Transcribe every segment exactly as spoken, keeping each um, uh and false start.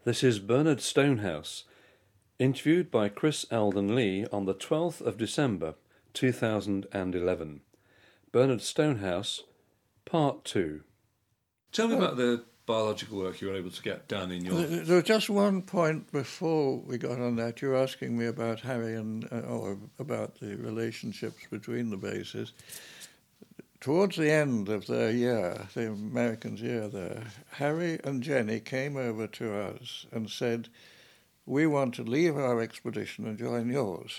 This is Bernard Stonehouse, interviewed by Chris Alden Lee on the twelfth of December two thousand eleven. Bernard Stonehouse, Part two. Tell me about the biological work you were able to get done in your... There was just one point before we got on that. You were asking me about Harry and, uh, or about the relationships between the bases. Towards the end of their year, the Americans' year there, Harry and Jenny came over to us and said, we want to leave our expedition and join yours.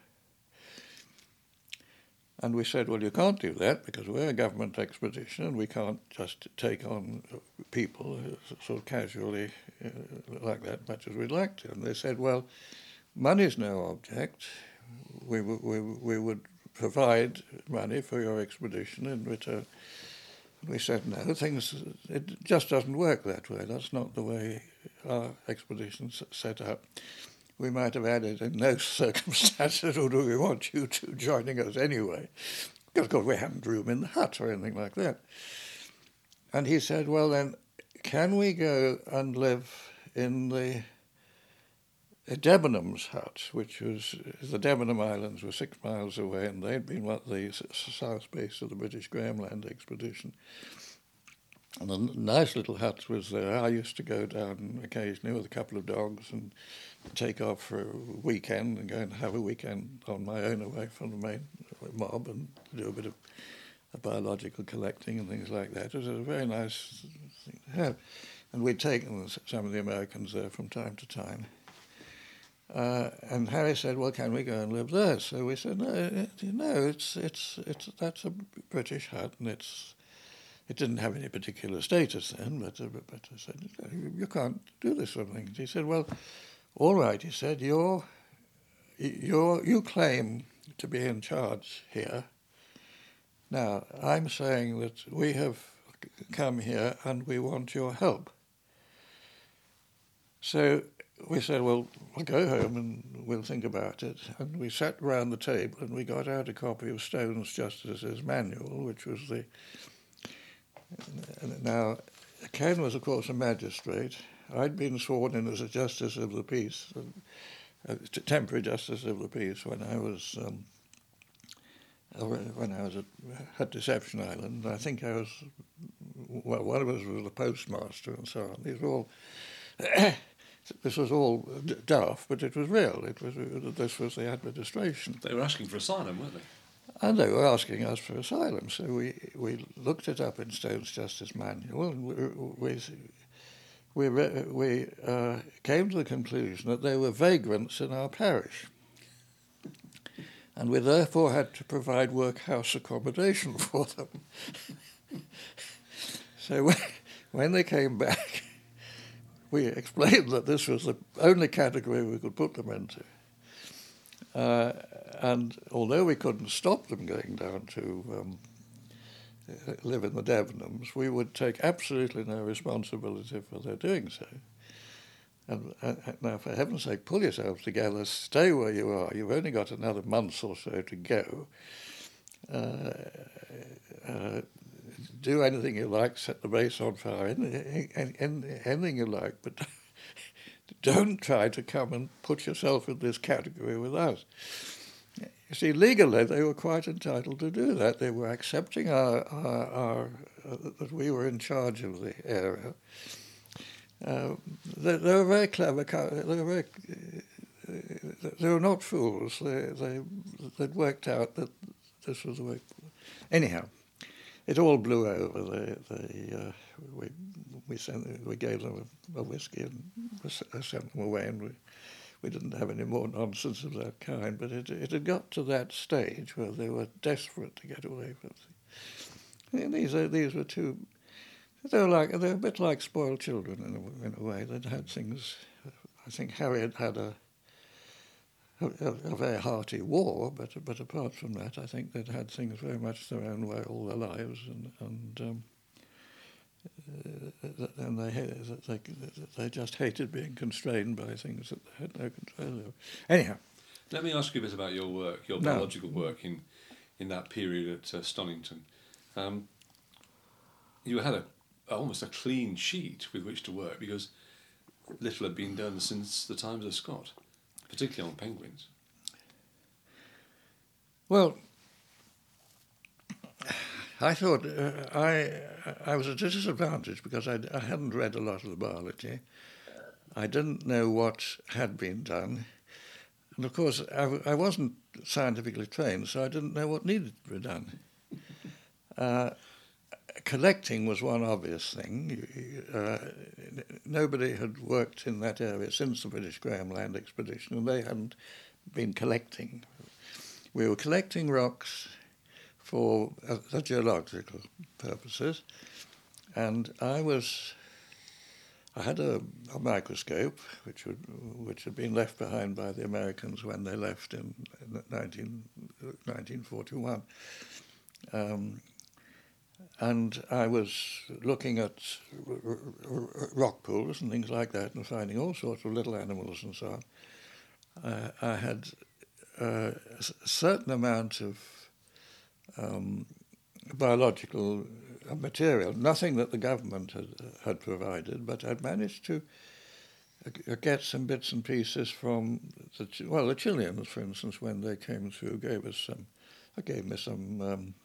And we said, well, you can't do that because we're a government expedition and we can't just take on people sort of casually uh, like that much as we'd like to. And they said, well, money's no object. We, we, we would provide money for your expedition in return. We said, no, things, it just doesn't work that way. That's not the way our expedition's set up. We might have added, in no circumstances or do we want you two joining us anyway, because of course we hadn't room in the hut or anything like that. And he said, well then, can we go and live in the Debenhams hut, which was, the Debenham Islands were six miles away, and they'd been what the south base of the British Graham Land expedition. And a nice little hut was there. I used to go down occasionally with a couple of dogs and take off for a weekend and go and have a weekend on my own away from the main mob and do a bit of biological collecting and things like that. It was a very nice thing to have. And we'd taken some of the Americans there from time to time. Uh, and Harry said, well, can we go and live there? So we said, no, it, no it's, it's, it's, that's a British hut, and it's, it didn't have any particular status then, but, uh, but I said, you, you can't do this sort of thing. He said, well, all right, he said, you're, you're, you claim to be in charge here. Now, I'm saying that we have come here and we want your help. So we said, well, we'll go home and we'll think about it. And we sat round the table and we got out a copy of Stone's Justice's Manual, which was the... Now, Ken was, of course, a magistrate. I'd been sworn in as a Justice of the Peace, a temporary Justice of the Peace, when I was um, when I was at, at Deception Island. I think I was, well, one of us was the postmaster and so on. These were all... This was all daft, but it was real. It was this was the administration. They were asking for asylum, weren't they? And they were asking us for asylum. So we, we looked it up in Stone's Justice Manual, and we we we, we uh, came to the conclusion that they were vagrants in our parish, and we therefore had to provide workhouse accommodation for them. So when, when they came back, we explained that this was the only category we could put them into. Uh, and although we couldn't stop them going down to um, live in the Debenhams, we would take absolutely no responsibility for their doing so. And uh, now, for heaven's sake, pull yourselves together, stay where you are. You've only got another month or so to go. Uh, uh, do anything you like, set the base on fire, anything you like, but don't try to come and put yourself in this category with us. You see, legally, they were quite entitled to do that. They were accepting our, our, our uh, that we were in charge of the area. Uh, they, they were very clever. They were very. Uh, they were not fools. They they they'd worked out that this was the way. Anyhow, it all blew over. The the uh, we we sent we gave them a, a whiskey and sent them away, and we we didn't have any more nonsense of that kind. But it it had got to that stage where they were desperate to get away from it. And these are these were two. They were like they were a bit like spoiled children in a, in a way. They'd had things. I think Harry had had a. A, a very hearty war, but but apart from that, I think they'd had things very much their own way all their lives, and and um, uh, and they, they they just hated being constrained by things that they had no control over. Anyhow, let me ask you a bit about your work, your no. biological work in in that period at uh, Stonnington. Um, you had a almost a clean sheet with which to work because little had been done since the times of Scott, particularly on penguins. Well, I thought uh, I I was at a disadvantage because I, I hadn't read a lot of the biology. I didn't know what had been done. And of course, I, I wasn't scientifically trained, so I didn't know what needed to be done. Uh, collecting was one obvious thing. Uh, nobody had worked in that area since the British Graham Land expedition, and they hadn't been collecting. We were collecting rocks for uh, geological purposes, and I was I had a, a microscope which would, which had been left behind by the Americans when they left in nineteen forty-one. Um, and I was looking at r- r- rock pools and things like that and finding all sorts of little animals and so on. Uh, I had uh, a certain amount of um, biological material, nothing that the government had, had provided, but I'd managed to uh, get some bits and pieces from, the, well, the Chileans, for instance, when they came through, gave us some, gave me some um,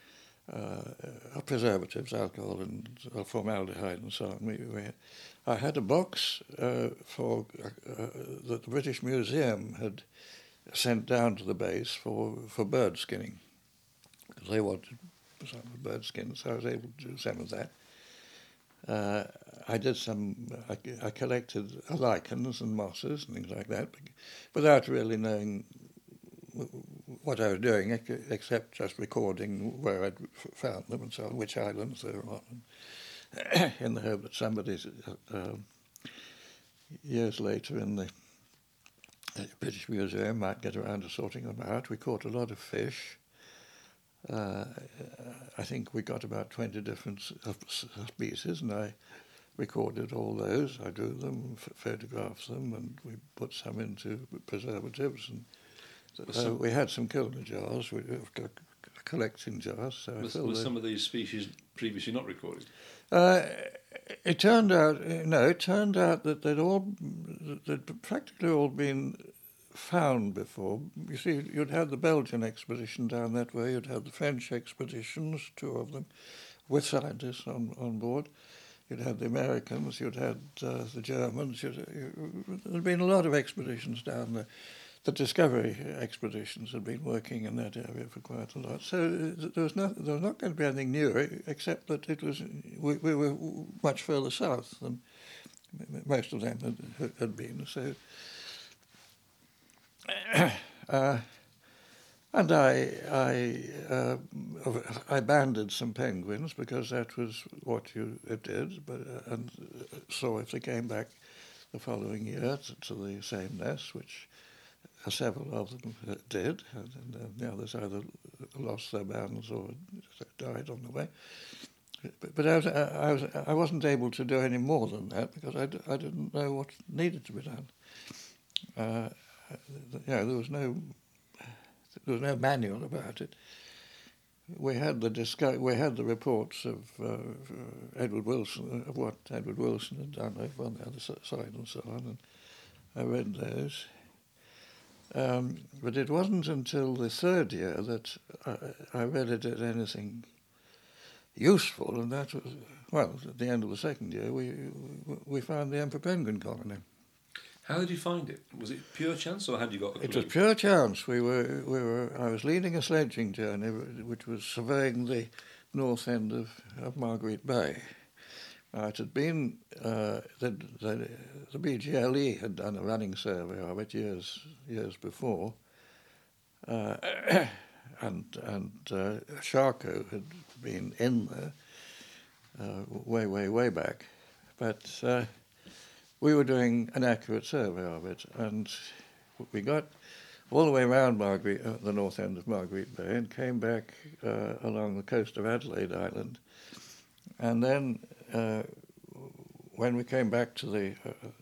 uh, preservatives, alcohol and uh, formaldehyde and so on. We, we, I had a box uh, for uh, that the British Museum had sent down to the base for, for bird skinning, because they wanted some of the bird skin, so I was able to do some of that. Uh, I did some, I, I collected lichens and mosses and things like that, without really knowing what I was doing, except just recording where I'd found them and so on, which islands they were on, in the hope that somebody, uh, years later in the British Museum, might get around to sorting them out. We caught a lot of fish. Uh, I think we got about twenty different species, and I recorded all those. I drew them, f- photographed them, and we put some into preservatives. And uh, some, we had some kilner jars, we, uh, collecting jars. So was, were some of these species previously not recorded? Uh, it turned out, no, it turned out that they'd all, they'd practically all been found before. You see, you'd had the Belgian expedition down that way, you'd had the French expeditions, two of them, with scientists on, on board. You'd had the Americans, you'd had uh, the Germans. You'd, you, there'd been a lot of expeditions down there. The Discovery expeditions had been working in that area for quite a lot. So there was not, there was not going to be anything new, except that it was we, we were much further south than most of them had, had been. So. Uh, and I I uh, I banded some penguins because that was what you did, but uh, and so if they came back the following year to, to the same nest, which uh, several of them uh, did, and, and uh, the others either lost their bands or died on the way. But, but I was I was I wasn't able to do any more than that because I, d- I didn't know what needed to be done. Uh, you know, there was no there was no manual about it. We had the discuss, we had the reports of uh, Edward Wilson, of what Edward Wilson had done over on the other side and so on, and I read those. Um, but it wasn't until the third year that I, I really did anything useful, and that was, well, at the end of the second year, we we found the emperor penguin colony. How did you find it? Was it pure chance, or had you got a clue? It was pure chance. We were, we were. I was leading a sledging journey, which was surveying the north end of, of Marguerite Bay. Now, it had been uh, the, the the B G L E had done a running survey of it years years before, uh, and and uh, Charcot had been in there uh, way way way back, but. Uh, We were doing an accurate survey of it, and we got all the way around Marguerite, uh, the north end of Marguerite Bay, and came back uh, along the coast of Adelaide Island. And then uh, when we came back to the uh,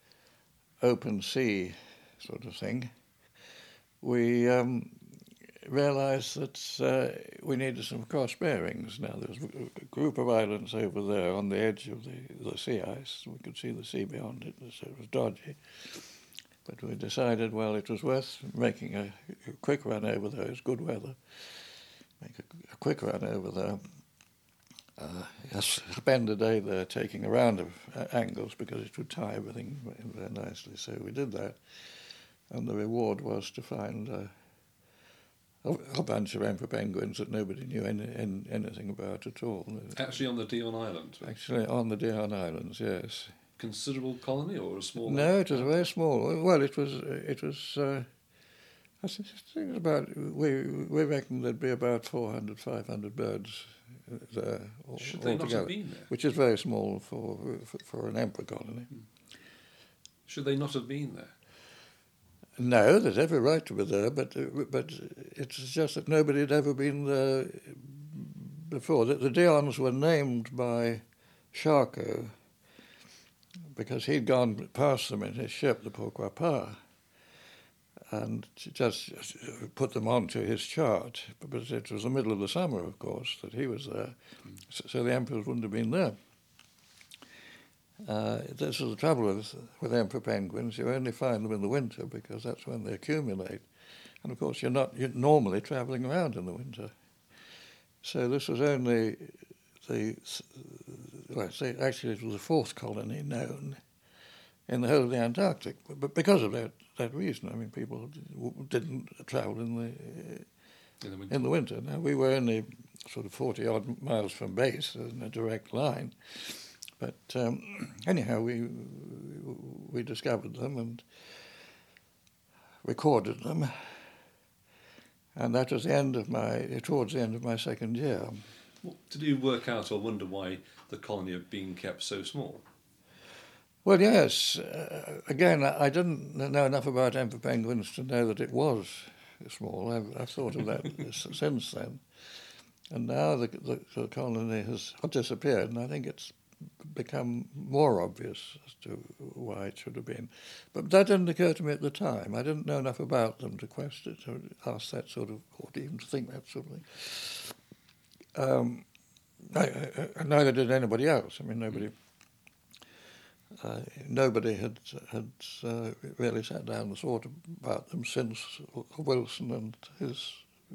open sea sort of thing, we um, realised that uh, we needed some cross bearings. Now there was a group of islands over there on the edge of the, the sea ice. We could see the sea beyond it, so it was dodgy. But we decided, well, it was worth making a, a quick run over there. It was good weather. Make a, a quick run over there. Uh, spend a day there taking a round of uh, angles because it would tie everything very nicely. So we did that. And the reward was to find uh, a, a bunch of emperor penguins that nobody knew any, any, anything about at all. Actually on the Dion Island? Actually on the Dion Islands, yes. Considerable colony or a small? No, it was a very small. Well, it was. It was. Uh, I think it was about. We we reckon there'd be about four hundred, five hundred birds there. Should they not have been there? Which is very small for for, for an emperor colony. Should they not have been there? No, there's every right to be there, but uh, but it's just that nobody had ever been there before. The, the Dions were named by Charcot because he'd gone past them in his ship, the Pourquoi Pas, and just put them onto his chart. But it was the middle of the summer, of course, that he was there, mm. so, so the emperors wouldn't have been there. Uh, this is the trouble with, with emperor penguins. You only find them in the winter because that's when they accumulate. And of course, you're not you're normally travelling around in the winter. So this was only the, well, say, actually it was the fourth colony known in the whole of the Antarctic. But because of that, that reason, I mean, people didn't travel in the, in the winter. In the winter. Now, we were only sort of forty-odd miles from base in a direct line. But um, anyhow, we we discovered them and recorded them, and that was the end of my towards the end of my second year. Well, did you work out or wonder why the colony had been kept so small? Well, yes. Uh, again, I, I didn't know enough about emperor penguins to know that it was small. I've, I've thought of that since then, and now the, the, the colony has disappeared, and I think it's become more obvious as to why it should have been. But that didn't occur to me at the time. I didn't know enough about them to question, to ask that sort of, or to even to think that sort of thing. Um, I, I, neither did anybody else. I mean, nobody uh, nobody had, had uh, really sat down and thought about them since Wilson and his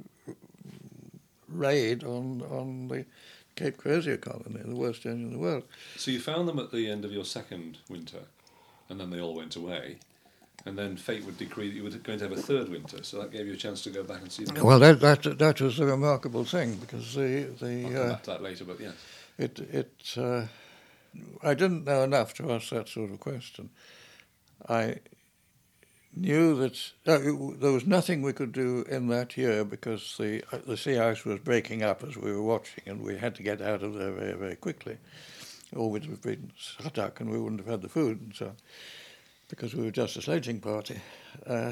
raid on, on the Cape Crozier colony, the worst journey in the world. So you found them at the end of your second winter, and then they all went away, and then fate would decree that you were going to have a third winter, so that gave you a chance to go back and see them. Well, that that, that was a remarkable thing, because the... the I'll come uh, back to that later, but yes. It, it, uh, I didn't know enough to ask that sort of question. I knew that uh, there was nothing we could do in that year because the uh, the sea ice was breaking up as we were watching, and we had to get out of there very, very quickly, or we'd have been stuck and we wouldn't have had the food and so on, because we were just a sledging party. Uh,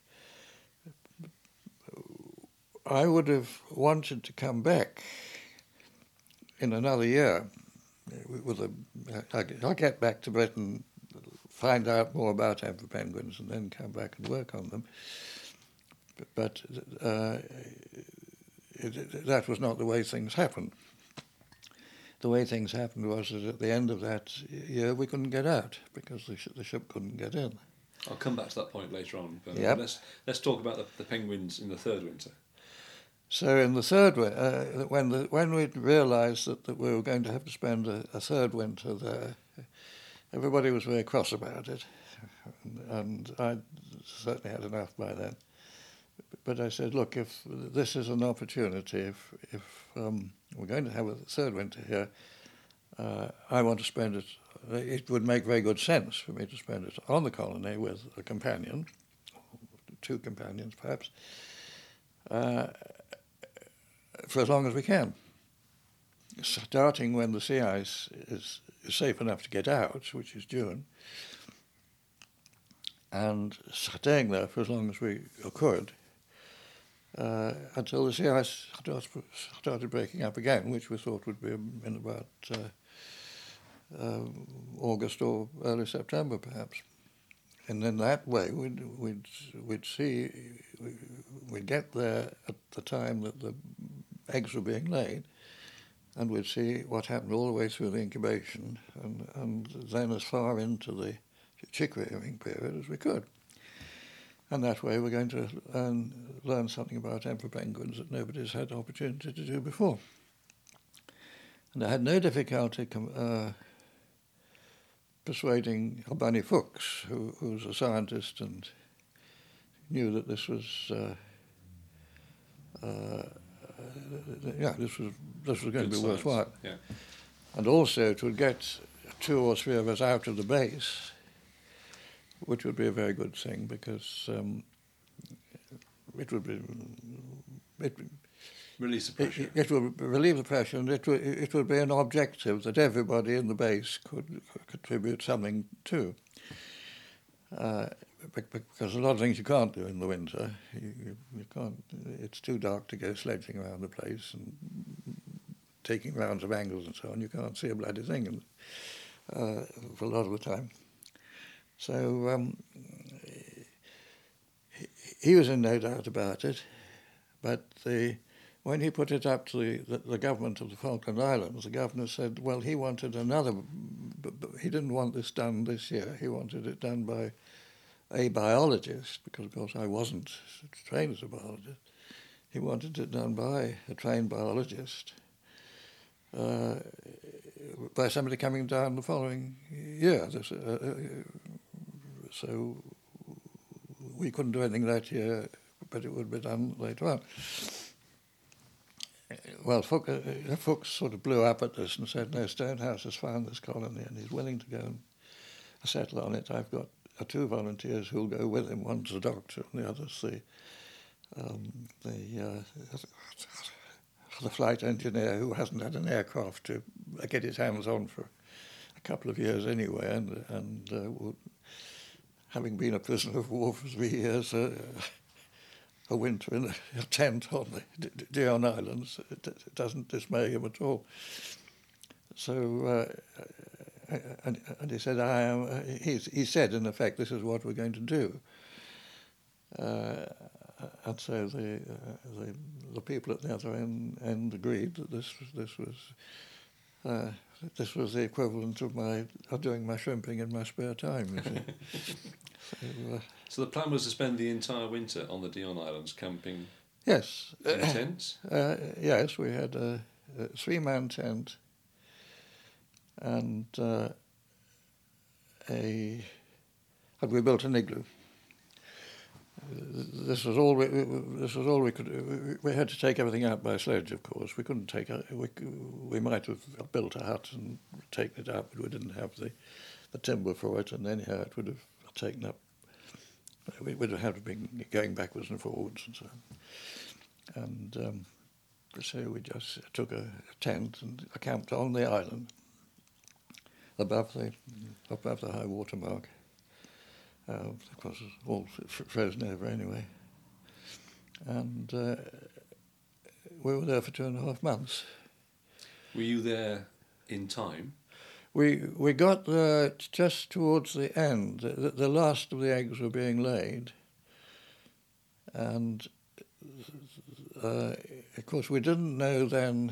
I would have wanted to come back in another year with a. I'll get back to Britain, find out more about emperor penguins, and then come back and work on them. But uh, it, it, that was not the way things happened. The way things happened was that at the end of that year we couldn't get out because the, sh- the ship couldn't get in. I'll come back to that point later on. But yep. let's let's talk about the, the penguins in the third winter. So in the third winter, uh, when the, when we realised that, that we were going to have to spend a, a third winter there, everybody was very cross about it, and I certainly had enough by then. But I said, look, if this is an opportunity, if if um, we're going to have a third winter here, uh, I want to spend it. It would make very good sense for me to spend it on the colony with a companion, two companions perhaps, uh, for as long as we can. Starting when the sea ice is safe enough to get out, which is June, and staying there for as long as we could, uh, until the sea ice started breaking up again, which we thought would be in about uh, uh, August or early September, perhaps. and in that way we'd, we'd, we'd see, we'd get there at the time that the eggs were being laid, and we'd see what happened all the way through the incubation, and, and then as far into the chick rearing period as we could. And that way we're going to learn, learn something about emperor penguins that nobody's had the opportunity to do before. And I had no difficulty com- uh, persuading Albani Fuchs, who, who was a scientist and knew that this was, uh, uh, yeah, this was this was going Good to be science. worthwhile. Yeah. And also to get two or three of us out of the base, which would be a very good thing, because um, it would be it, Release the pressure. It, it would relieve the pressure, and it would, it would be an objective that everybody in the base could contribute something to. Uh, because a lot of things you can't do in the winter. You, you, you can't. It's too dark to go sledging around the place and taking rounds of angles and so on. You can't see a bloody thing uh, for a lot of the time. So um, he, he was in no doubt about it, but the. When he put it up to the, the, the government of the Falkland Islands, the governor said, well, he wanted another, but, but he didn't want this done this year. He wanted it done by a biologist, because, of course, I wasn't trained as a biologist. He wanted it done by a trained biologist, uh, by somebody coming down the following year. This, uh, uh, so we couldn't do anything that year, but it would be done later on. Well, Fuchs, uh, Fuchs sort of blew up at this and said, no, Stonehouse has found this colony and he's willing to go and settle on it. I've got uh, two volunteers who'll go with him. One's the doctor and the other's the, um, the, uh, the flight engineer who hasn't had an aircraft to get his hands on for a couple of years anyway, and, and uh, would, having been a prisoner of war for three years, uh, a winter in a, a tent on the D- D- Dion Islands, it, it doesn't dismay him at all. So, uh, and, and he said, I am, uh, he, he said, in effect, this is what we're going to do. Uh, and so the, uh, the the people at the other end, end agreed that this was, this was, uh, this was the equivalent of my of doing my shrimping in my spare time, you see. so, uh, So the plan was to spend the entire winter on the Dion Islands camping yes. in tents? Uh, yes, we had a, a three-man tent and uh, a... and we built an igloo. This was all we, this was all we could do. We had to take everything out by sledge, of course. We couldn't take... We, we might have built a hut and taken it out, but we didn't have the, the timber for it, and anyhow it would have taken up... We would have had to be going backwards and forwards and so on. And um, so we just took a tent and camped on the island above the above the high water mark. Uh, of course, it was all f- frozen over anyway. And uh, we were there for two and a half months. Were you there in time? We we got there just towards the end. The, the last of the eggs were being laid, and uh, of course we didn't know then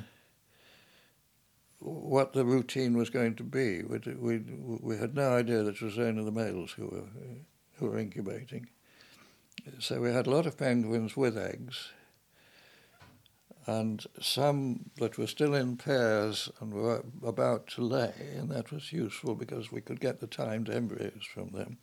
what the routine was going to be. We we we had no idea that it was only the males who were who were incubating. So we had a lot of penguins with eggs, and some that were still in pairs and were about to lay, and that was useful because we could get the timed embryos from them.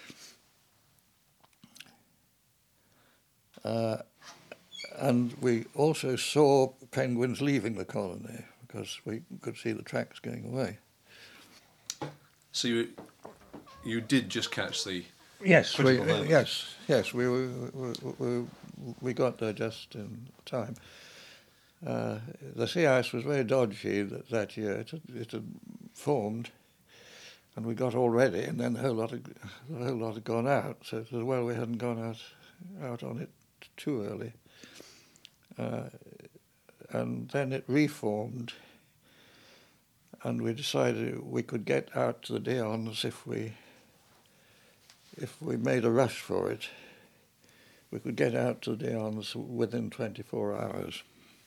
Uh, and we also saw penguins leaving the colony because we could see the tracks going away. So you you did just catch the Yes, we, critical moment. yes, yes, we, we, we, we, we got there just in time. Uh, the sea ice was very dodgy that, that year. It had, it had formed, and we got all ready, and then the whole lot had, the whole lot had gone out. So it was well we hadn't gone out out on it too early. Uh, and then it reformed, and we decided we could get out to the Dions if we if we made a rush for it, we could get out to the Dion's within twenty-four hours,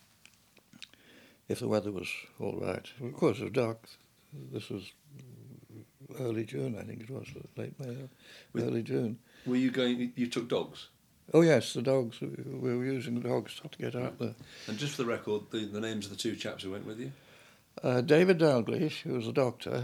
if the weather was all right. Of course, it was dark. This was early June, I think it was, late May, With, early June. Were you going, you took dogs? Oh yes, the dogs, we were using the dogs to get out there. And just for the record, the, the names of the two chaps who went with you? Uh, David Dalglish, who was a doctor.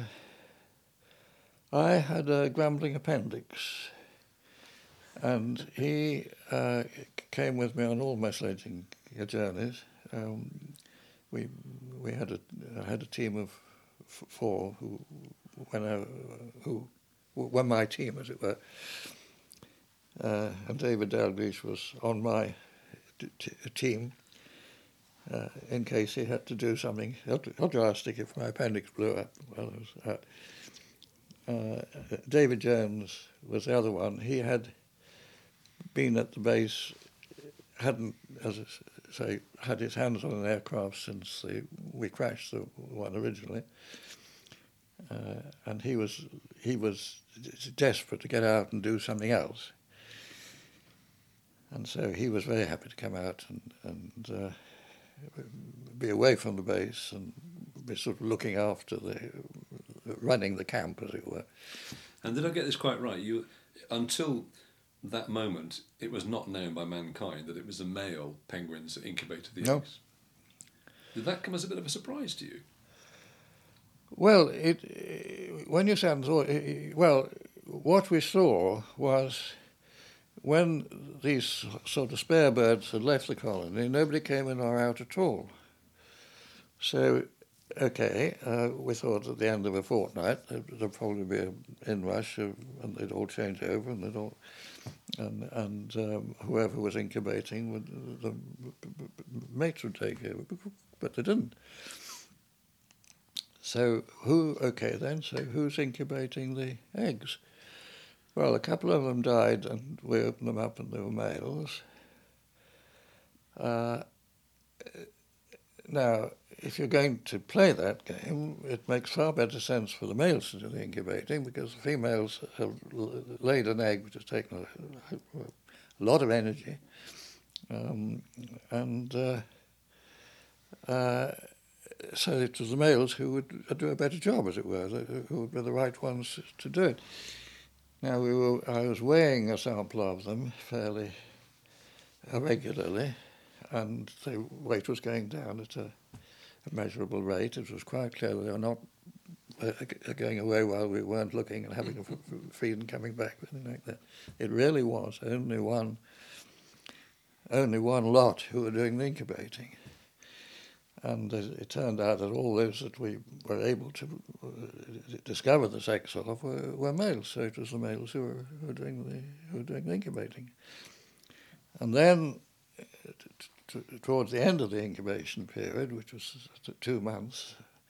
I had a grumbling appendix, and he uh, came with me on all my sledging journeys. Um, we we had a I had a team of f- four who when I, who were my team, as it were. Uh, and David Dalglish was on my t- t- team uh, in case he had to do something not drastic if my appendix blew up while I was out. Uh, David Jones was the other one. He had been at the base, hadn't, as I say, had his hands on an aircraft since the, we crashed the one originally, uh, and he was he was desperate to get out and do something else. And so he was very happy to come out and, and uh, be away from the base and be sort of looking after the, running the camp, as it were. And did I get this quite right? You, until that moment, it was not known by mankind that it was the male penguins that incubated the No. eggs. Did that come as a bit of a surprise to you? Well, it, when you say, well, what we saw was when these sort of spare birds had left the colony, nobody came in or out at all. So, okay, uh, we thought at the end of a fortnight there'd probably be an inrush, uh, and they'd all change over, and they'd all, and and um, whoever was incubating would the mates would take over, but they didn't. So who? Okay, then. So who's incubating the eggs? Well, a couple of them died, and we opened them up, and they were males. Uh, now, if you're going to play that game, it makes far better sense for the males to do the incubating, because the females have laid an egg which has taken a, a lot of energy, um, and uh, uh, so it was the males who would do a better job, as it were, who would be the right ones to do it. Now, we were, I was weighing a sample of them fairly regularly, and the weight was going down at a, a measurable rate. It was quite clear they were not uh, going away while we weren't looking and having a f- feed and coming back, anything like that. It really was only one, only one lot who were doing the incubating. And it turned out that all those that we were able to discover the sex of were, were males. So it was the males who were, who were doing the who were doing the incubating. And then, t- t- towards the end of the incubation period, which was two months,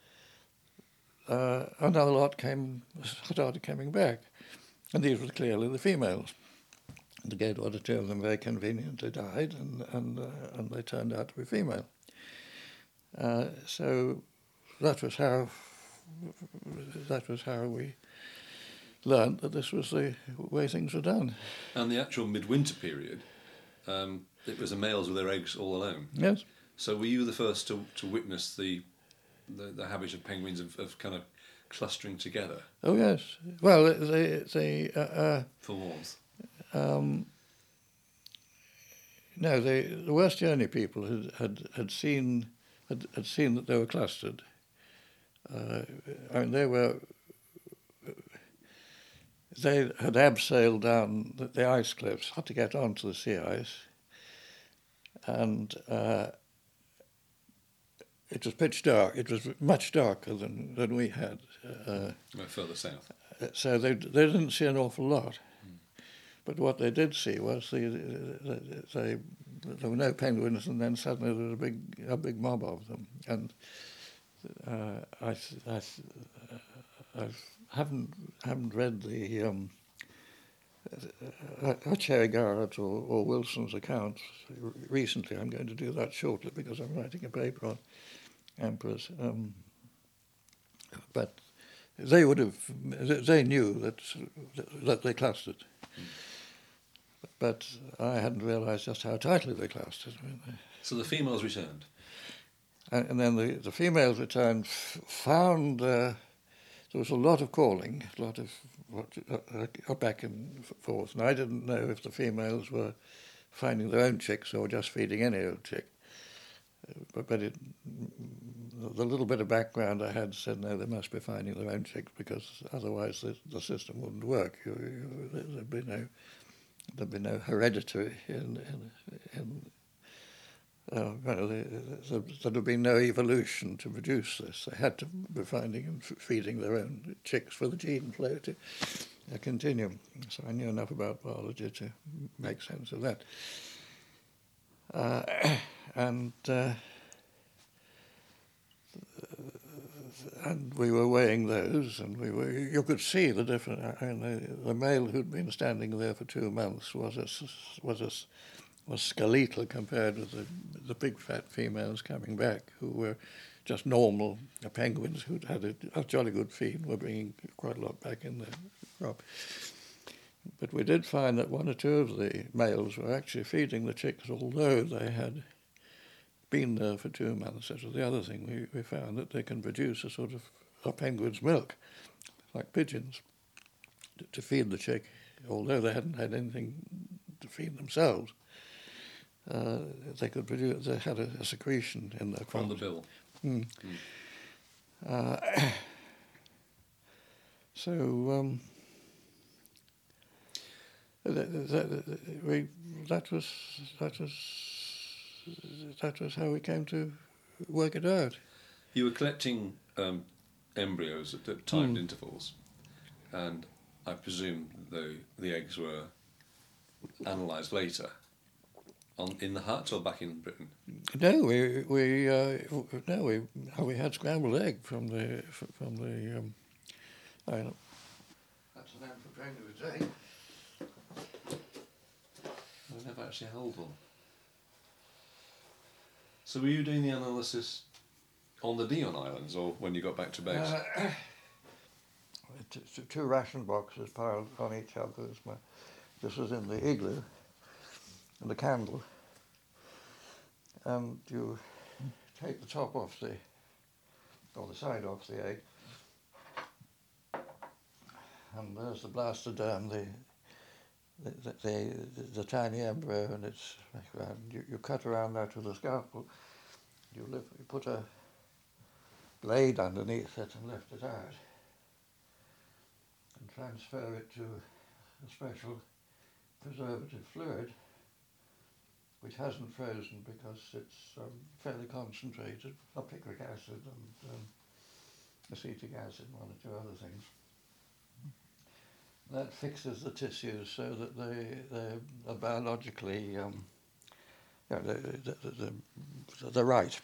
uh, another lot came started coming back, and these were clearly the females. And again, one or two of them very conveniently died, and and uh, and they turned out to be female. Uh, so that was how that was how we learned that this was the way things were done. And the actual midwinter period, um, it was the males with their eggs all alone. Yes. So were you the first to to witness the the, the habit of penguins of, of kind of clustering together? Oh yes. Well, they they uh, uh, for warmth. Um, no, they, the West Journey people had had, had seen. Had, had seen that they were clustered. Uh, I mean, they were. They had abseiled down the, the ice cliffs, had to get onto the sea ice, and uh, it was pitch dark. It was much darker than, than we had. Uh, Went further south. So they they didn't see an awful lot. Mm. But what they did see was the, the, they. There were no penguins, and then suddenly there was a big, a big mob of them. And uh, I, I, I haven't haven't read the um, Cherry Garrett or, or Wilson's accounts recently. I'm going to do that shortly because I'm writing a paper on emperors. Um, but they would have, they knew that that they clustered. but I hadn't realised just how tightly they clustered. So the females returned? And, and then the, the females returned, f- found uh, there was a lot of calling, a lot of what, uh, uh, back and forth, and I didn't know if the females were finding their own chicks or just feeding any old chick. But, but it, the little bit of background I had said, no, they must be finding their own chicks because otherwise the, the system wouldn't work. You, you, there'd be no, there'd be no hereditary in, in, in uh, well, there, there'd have been no evolution to produce this. They had to be finding and f- feeding their own chicks for the gene flow to uh, continue. So I knew enough about biology to make sense of that. Uh, and uh, and we were weighing those, and we were. You could see the different. I mean, the, the male who'd been standing there for two months was a, was a, was skeletal compared with the the big fat females coming back, who were just normal penguins who'd had a, a jolly good feed and were bringing quite a lot back in the crop. But we did find that one or two of the males were actually feeding the chicks, although they had been there for two months. That was the other thing. We, we found that they can produce a sort of a penguin's milk, like pigeons, to, to feed the chick, although they hadn't had anything to feed themselves. Uh, they could produce. They had a, a secretion in their from crops. the bill. Mm. Mm. Uh, so. Um, That, that, we, that was that was that was how we came to work it out. You were collecting um, embryos at, at timed Mm. intervals, and I presume the the eggs were analysed later, on in the hut or back in Britain. No, we we uh, no we we had scrambled egg from the from the. Um, I don't know. That's the name for pregnancy egg. I never actually held one. So were you doing the analysis on the Dion Islands or when you got back to base? Uh, t- t- two ration boxes piled on each other. This, my, this was in the igloo, and the candle. And you take the top off the, or the side off the egg, and there's the blastoderm, the The, the, the, the tiny embryo, and it's you, you cut around that with a scalpel. You, lift, you put a blade underneath it and lift it out, and transfer it to a special preservative fluid, which hasn't frozen because it's um, fairly concentrated, of picric acid and um, acetic acid, and one or two other things. That fixes the tissues so that they they are biologically um, yeah, they, they, they, they're right.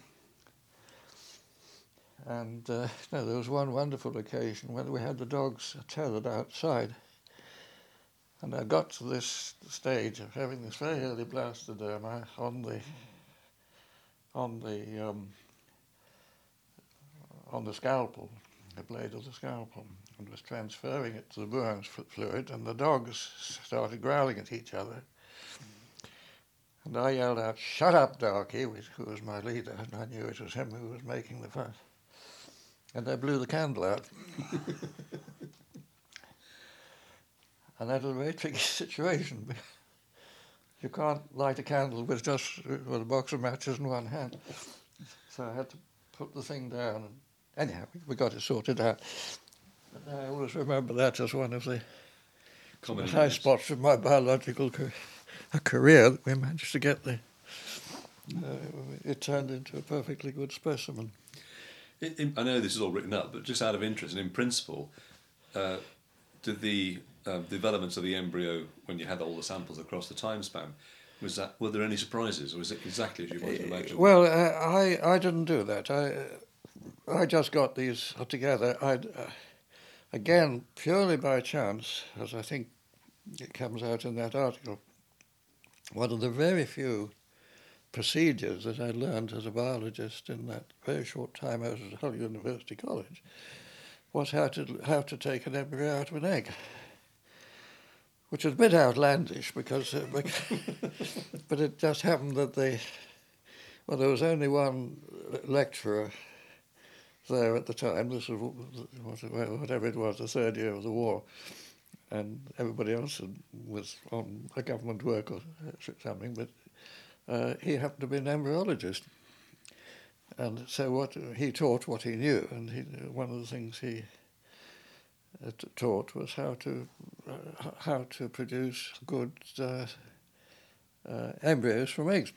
And uh, no, there was one wonderful occasion when we had the dogs tethered outside, and I got to this stage of having this very early blastoderma on the on the um, on the scalpel, the blade of the scalpel, and was transferring it to the Bourne's fluid, and the dogs started growling at each other. And I yelled out, "Shut up, Darky," who was my leader, and I knew it was him who was making the fuss. And they blew the candle out. And that was a very tricky situation. You can't light a candle with just with a box of matches in one hand. So I had to put the thing down. And anyhow, we got it sorted out. And I always remember that as one of the high spots of my biological career. A career that we managed to get there. Uh, it turned into a perfectly good specimen. In, in, I know this is all written up, but just out of interest, and in principle, uh, did the uh, development of the embryo, when you had all the samples across the time span, was that were there any surprises, or was it exactly as you might imagine? Well, uh, I I didn't do that. I I just got these together. I uh, again purely by chance, as I think it comes out in that article. One of the very few procedures that I learned as a biologist in that very short time I was at Hull University College was how to how to take an embryo out of an egg. which was a bit outlandish because, uh, but it just happened that they, well, there was only one lecturer there at the time. This was whatever it was, the third year of the war, and everybody else was on a government work or something. But uh, he happened to be an embryologist, and so what he taught, what he knew, and he, one of the things he uh, taught was how to uh, how to produce good uh, uh, embryos from eggs,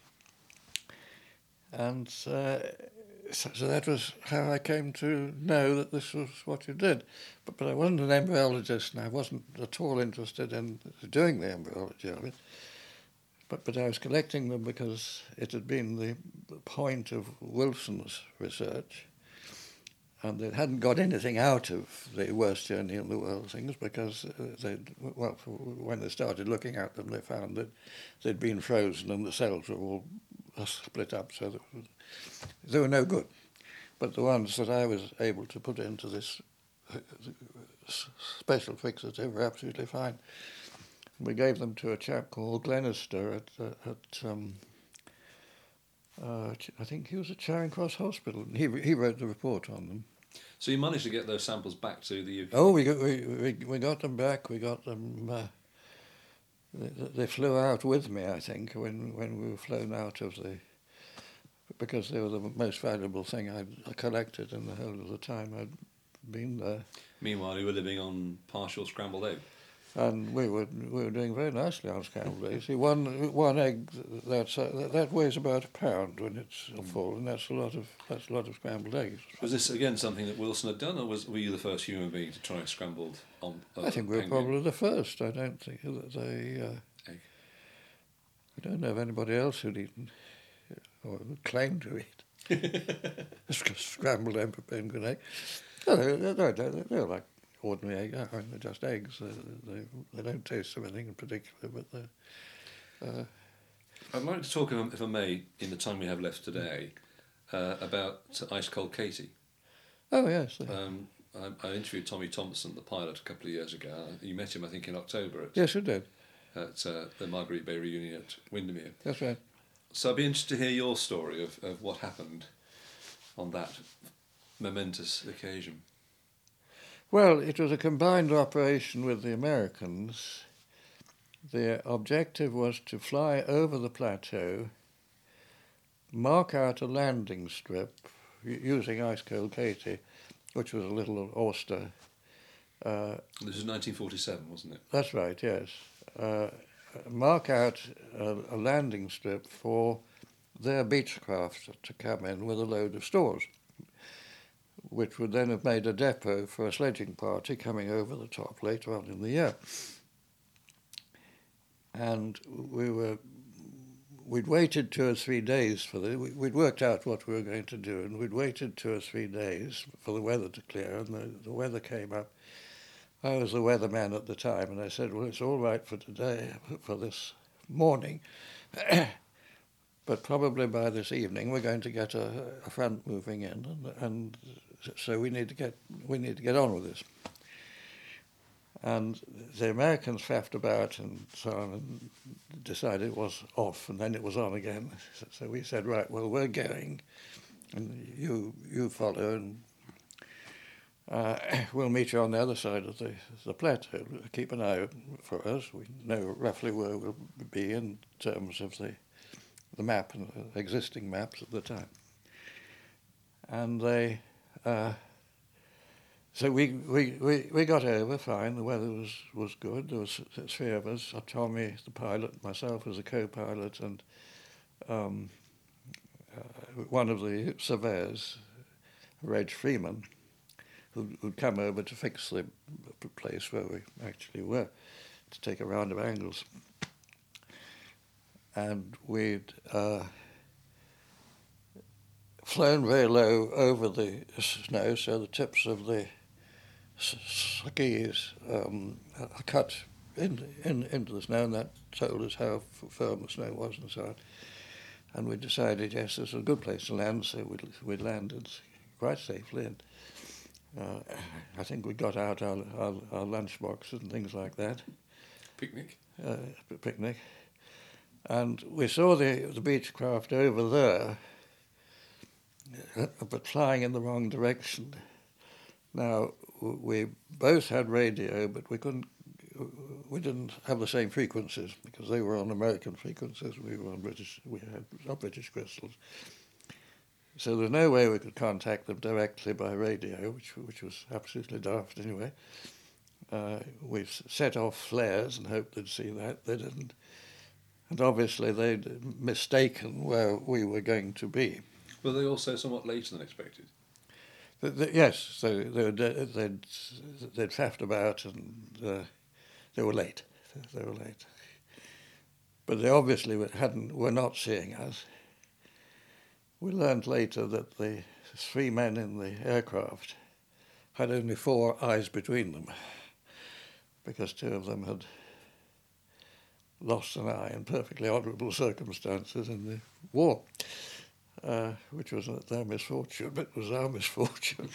and. Uh, So, so that was how I came to know that this was what you did. But, but I wasn't an embryologist, and I wasn't at all interested in doing the embryology of it. But, but I was collecting them because it had been the point of Wilson's research, and they hadn't got anything out of the worst journey in the world things because they, well, when they started looking at them, they found that they'd been frozen and the cells were all split up, so that they were no good. But the ones that I was able to put into this special fixative were absolutely fine. We gave them to a chap called Glenister at, uh, at um, uh, I think he was at Charing Cross Hospital, and he he wrote the report on them. So you managed to get those samples back to the U K? Oh, we got, we, we, we got them back. We got them. Uh, they, they flew out with me, I think, when when we were flown out of the. Because they were the most valuable thing I'd collected in the whole of the time I'd been there. Meanwhile, you were living on partial scrambled egg. And we were we were doing very nicely on scrambled eggs. See, one one egg that's uh, that weighs about a pound when it's mm. full, and that's a lot of that's a lot of scrambled eggs. Was this again something that Wilson had done, or was were you the first human being to try scrambled on? Uh, I think we were penguin? probably the first. I don't think that they. Uh, egg. I don't know of anybody else who'd eaten or would claim to eat scrambled penguin egg. No, they're, they're, they're, they're like ordinary egg. I mean, they're just eggs. They, they, they don't taste of anything in particular, but they're... Uh, I'd like to talk, if I may, in the time we have left today, uh, about Ice Cold Katie. Oh, yes. Um, I, I interviewed Tommy Thompson, the pilot, a couple of years ago. You met him, I think, in October. At, yes, you did. At uh, the Marguerite Bay reunion at Windermere. That's right. So I'd be interested to hear your story of, of what happened on that momentous occasion. Well, it was a combined operation with the Americans. The objective was to fly over the plateau, mark out a landing strip using Ice Cold Katie, which was a little oyster. Uh, this was nineteen forty-seven, wasn't it? That's right, yes. Uh, mark out a, a landing strip for their Beechcraft to come in with a load of stores, which would then have made a depot for a sledging party coming over the top later on in the year. And we were, we'd waited two or three days for the, we'd worked out what we were going to do, and we'd waited two or three days for the weather to clear, and the, the weather came up. I was the weatherman at the time, and I said, well, it's all right for today, for this morning, but probably by this evening we're going to get a, a front moving in, and, and so we need to get we need to get on with this. And the Americans faffed about and so on and decided it was off, and then it was on again. So, so we said, right, well, we're going, and you you follow, and uh, we'll meet you on the other side of the, the plateau. Keep an eye for us. We know roughly where we'll be in terms of the the map and the existing maps at the time. And they, uh, so we, we, we, we got over fine. The weather was, was good. There was three of us: Tommy, the pilot, myself as a co-pilot, and um, uh, one of the surveyors, Reg Freeman, who'd, who'd come over to fix the place where we actually were, to take a round of angles. And we'd uh, flown very low over the snow, so the tips of the skis um, cut in, in, into the snow, and that told us how firm the snow was and so on. And we decided, yes, this was a good place to land, so we we landed quite safely. And uh, I think we got out our, our, our lunch boxes and things like that. Picnic. Uh, picnic. And we saw the, the Beechcraft over there, uh, but flying in the wrong direction. Now, we both had radio, but we couldn't, we didn't have the same frequencies because they were on American frequencies, we were on British, we had not British crystals. So there was no way we could contact them directly by radio, which which was absolutely daft anyway. Uh, we set off flares and hoped they'd see that. They didn't. And obviously they'd mistaken where we were going to be. Were they also somewhat later than expected? The, the, yes, so they were, they'd, they'd faffed about and uh, they were late. They were late. But they obviously hadn't, were not seeing us. We learned later that the three men in the aircraft had only four eyes between them because two of them had lost an eye in perfectly honourable circumstances in the war, uh, which was their misfortune, but it was our misfortune.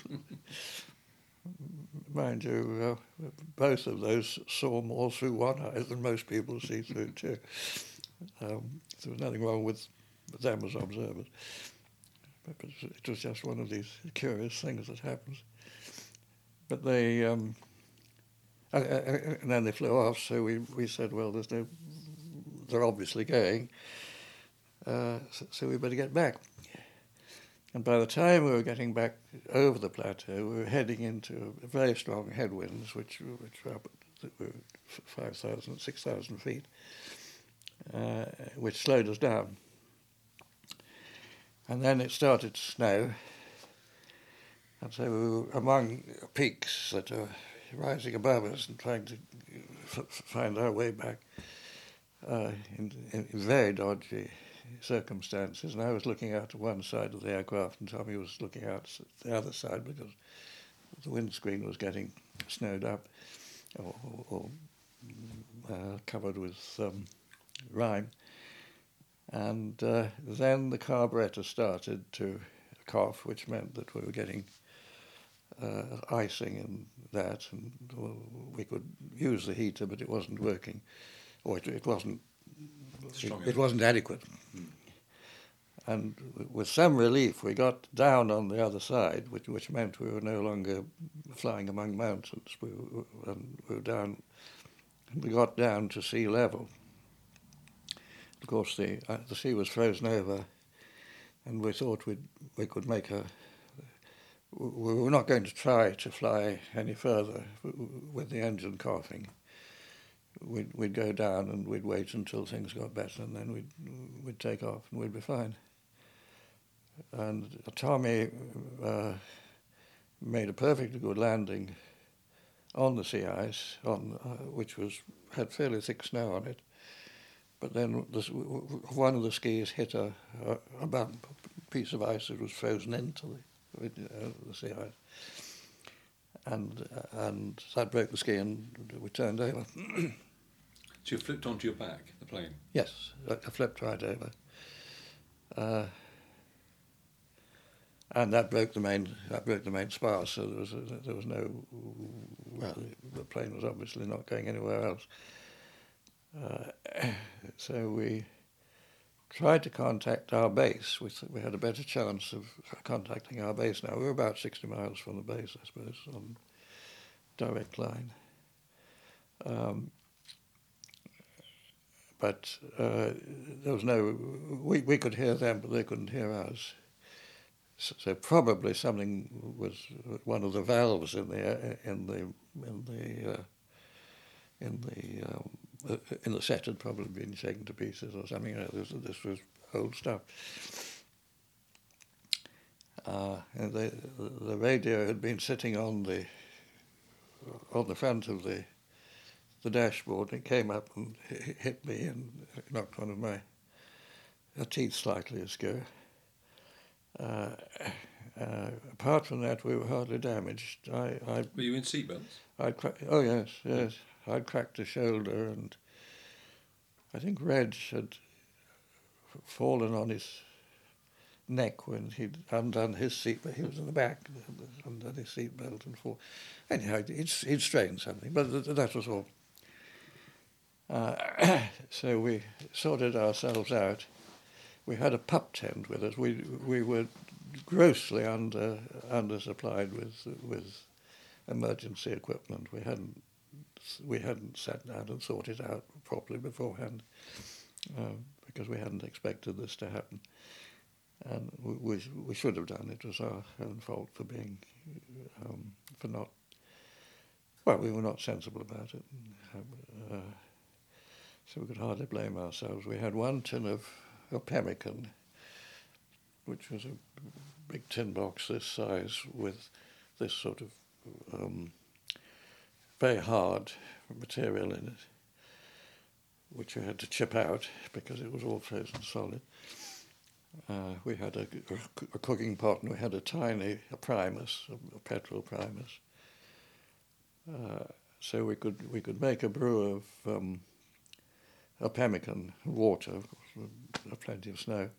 Mind you, uh, both of those saw more through one eye than most people see through two. Um, there was nothing wrong with them as observers. But it was just one of these curious things that happens. But they... Um, Uh, and then they flew off, so we, we said, well, there's no, they're obviously going, uh, so, so we better get back. And by the time we were getting back over the plateau, we were heading into very strong headwinds, which, which were up were five thousand, six thousand feet, uh, which slowed us down. And then it started to snow, and so we were among peaks that are rising above us and trying to f- find our way back uh, in, in very dodgy circumstances. And I was looking out to one side of the aircraft and Tommy was looking out to the other side because the windscreen was getting snowed up or, or uh, covered with um, rime. And uh, then the carburetor started to cough, which meant that we were getting Uh, icing and that, and well, we could use the heater, but it wasn't working, or it, it wasn't. It, it wasn't adequate. Mm. And with some relief, we got down on the other side, which, which meant we were no longer flying among mountains. We were, and we were down. We got down to sea level. Of course, the uh, the sea was frozen over, and we thought we we could make a. We were not going to try to fly any further with the engine coughing. We'd, we'd go down and we'd wait until things got better, and then we'd we'd take off and we'd be fine. And Tommy uh, made a perfectly good landing on the sea ice, on uh, which was had fairly thick snow on it. But then this, one of the skis hit a, a, a bump, a piece of ice that was frozen into the. With, uh, the sea ice, and uh, and that broke the ski, and we turned over. So you flipped onto your back, the plane? Yes, I, I flipped right over, uh, and that broke the main that broke the main spar. So there was a, there was no well, the plane was obviously not going anywhere else. Uh, so we tried to contact our base. We th- we had a better chance of contacting our base now. We were about sixty miles from the base, I suppose, on direct line. Um, but uh, there was no... We, we could hear them, but they couldn't hear us. So, so probably something was... One of the valves in the in the in the uh, in the um, in the set had probably been shaken to pieces or something. You know, this, this was old stuff. Uh, and the the radio had been sitting on the on the front of the the dashboard. And it came up and hit me and knocked one of my teeth slightly askew. Uh, uh, apart from that, we were hardly damaged. I, I were you in seatbelts? I'd cra- oh yes, yes. I'd cracked a shoulder, and I think Reg had fallen on his neck when he'd undone his seat, but he was in the back, undone his seatbelt and fall. Anyhow, he'd, he'd strained something, but th- that was all. Uh, so we sorted ourselves out. We had a pup tent with us. We we were grossly under undersupplied with with emergency equipment. We hadn't we hadn't sat down and thought it out properly beforehand, uh, because we hadn't expected this to happen, and we we, we should have done. It was our own fault for being um, for not. Well, we were not sensible about it, uh, so we could hardly blame ourselves. We had one tin of, of pemmican, which was a big tin box this size with this sort of um, very hard material in it, which we had to chip out because it was all frozen solid. Uh, we had a, a, a cooking pot, and we had a tiny a primus, a, a petrol primus. Uh, so we could we could make a brew of um, a pemmican, water, of course, with plenty of snow.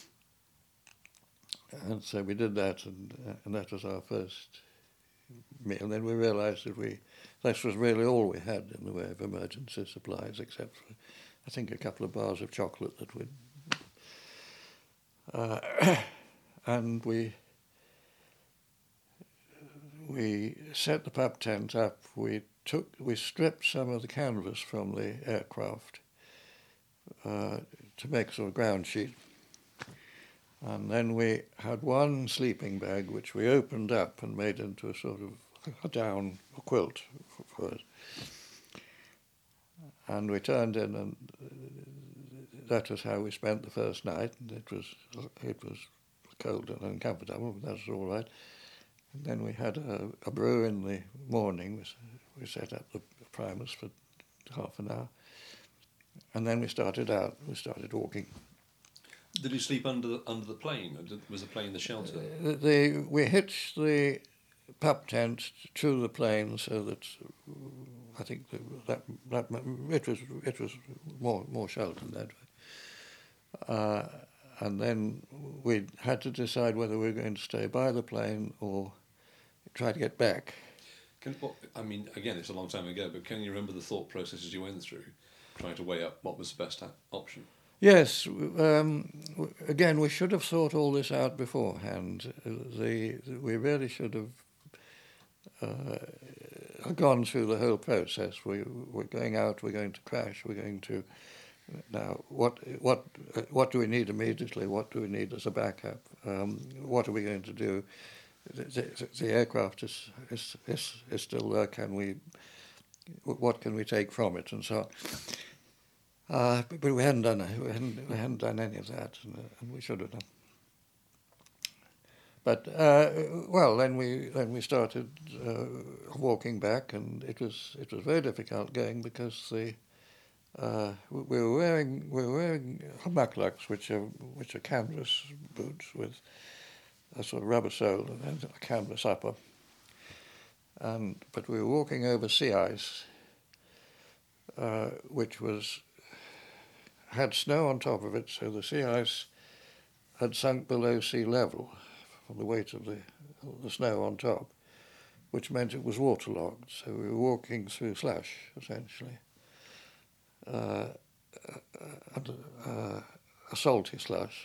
And so we did that, and, uh, and that was our first meal. And then we realised that we this was really all we had in the way of emergency supplies, except for, I think, a couple of bars of chocolate that we'd... Uh, and we we set the pup tent up. We took we stripped some of the canvas from the aircraft uh, to make a sort of ground sheet. And then we had one sleeping bag which we opened up and made into a sort of a down a quilt for us. And we turned in, and that was how we spent the first night. And it was it was cold and uncomfortable, but that was all right. And then we had a, a brew in the morning. We, we set up the primus for half an hour, and then we started out. We started walking. Did you sleep under the, under the plane? Or did, was the plane the shelter? Uh, the, we hitched the pup tent to the plane so that I think the, that that it was it was more more sheltered that way. Uh, and then we had to decide whether we were going to stay by the plane or try to get back. Can, well, I mean, again, it's a long time ago, but can you remember the thought processes you went through, trying to weigh up what was the best option? Yes, um, again, we should have thought all this out beforehand. The, we really should have uh, gone through the whole process. We, we're going out, we're going to crash, we're going to... Now, what what what do we need immediately? What do we need as a backup? Um, what are we going to do? The, the, the aircraft is, is is is still there. Can we? What can we take from it, and so on. Uh, but, but we hadn't done we hadn't we hadn't done any of that, and, uh, and we should have done. But uh, well, then we then we started uh, walking back, and it was it was very difficult going because the uh, we were wearing we were wearing mucklucks, which are which are canvas boots with a sort of rubber sole and then a canvas upper. And but we were walking over sea ice, uh, which was had snow on top of it, so the sea ice had sunk below sea level from the weight of the the snow on top, which meant it was waterlogged. So we were walking through slush essentially, uh, uh, uh, a salty slush,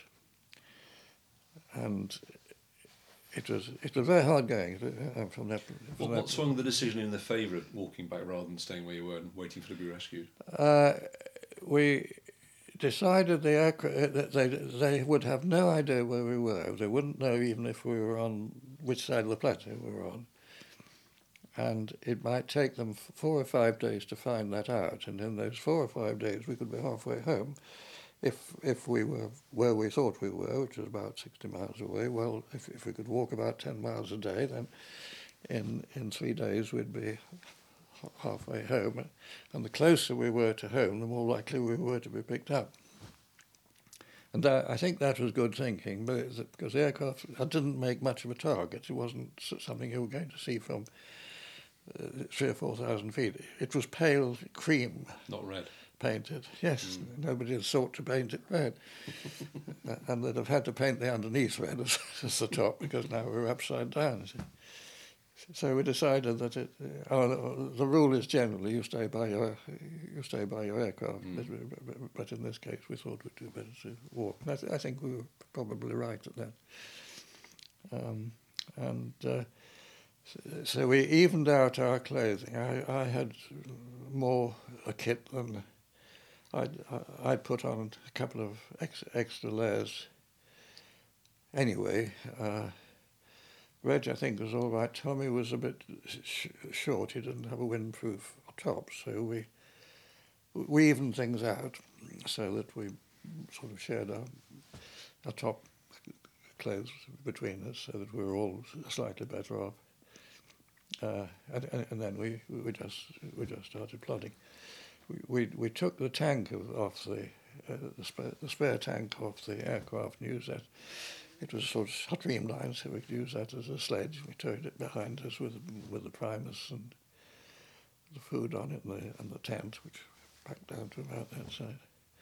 and it was it was very hard going from that. From what, that. what swung the decision in the favour of walking back rather than staying where you were and waiting for to be rescued? Uh, we decided the aircraft that they they would have no idea where we were. They wouldn't know even if we were on which side of the plateau we were on. And it might take them four or five days to find that out. And in those four or five days, we could be halfway home. If if we were where we thought we were, which was about sixty miles away, well, if if we could walk about ten miles a day, then in in three days we'd be halfway home. And the closer we were to home, the more likely we were to be picked up. And that, I think that was good thinking, because the aircraft didn't make much of a target. It wasn't something you were going to see from uh, three or four thousand feet. It was pale cream. Not red. Painted, yes. Mm. Nobody had sought to paint it red. uh, and they'd have had to paint the underneath red as, as the top, because now we were upside down. so we decided that it. Uh, oh, the rule is generally you stay by your you stay by your aircraft, Mm. but, but in this case we thought we'd do better to walk. And I, th- I think we were probably right at that. Um, and uh, so, so we evened out our clothing. I, I had more a kit than I'd, I put on a couple of ex, extra layers. Anyway. Uh, Reg, I think, was all right. Tommy was a bit sh- short. He didn't have a windproof top, so we we evened things out so that we sort of shared our, our top clothes between us, so that we were all slightly better off. Uh, and, and then we, we just we just started plodding. We we, we took the tank of, off the uh, the, spare, the spare tank off the aircraft and used that. It was sort of streamlined, so we could use that as a sledge. We towed it behind us with with the primus and the food on it, and the, and the tent, which packed down to about that side.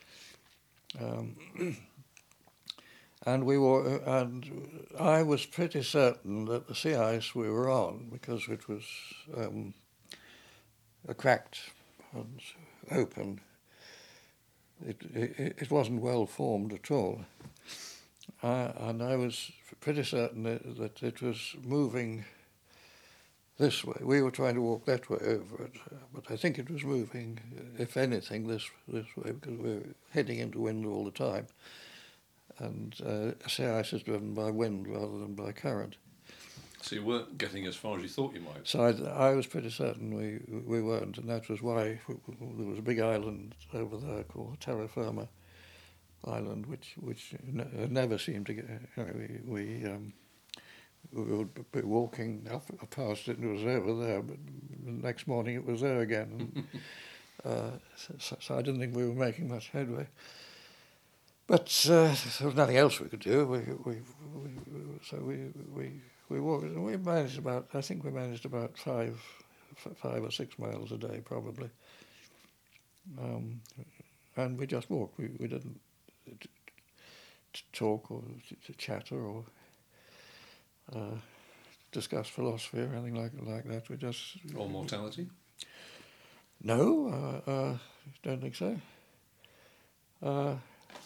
Um, and we were, and I was pretty certain that the sea ice we were on, because it was um, a cracked and open. It, it it wasn't well formed at all. Uh, and I was pretty certain that, that it was moving this way. We were trying to walk that way over it, uh, but I think it was moving, uh, if anything, this this way, because we were heading into wind all the time. And uh, sea ice is driven by wind rather than by current. So you weren't getting as far as you thought you might. So I, I was pretty certain we we weren't, and that was why we, we, there was a big island over there called Terra Firma Island, which which ne- never seemed to get. You know, we we, um, we would be walking up past it, and it was over there. But the next morning, it was there again. And, uh, so, so I didn't think we were making much headway. But uh, there was nothing else we could do. We we, we, we so we we we walked. We managed about. I think we managed about five five or six miles a day, probably. Um, and we just walked. We we didn't to talk or to chatter or uh, discuss philosophy or anything like like that. We just Or mortality? No, uh, uh, don't think so. Uh,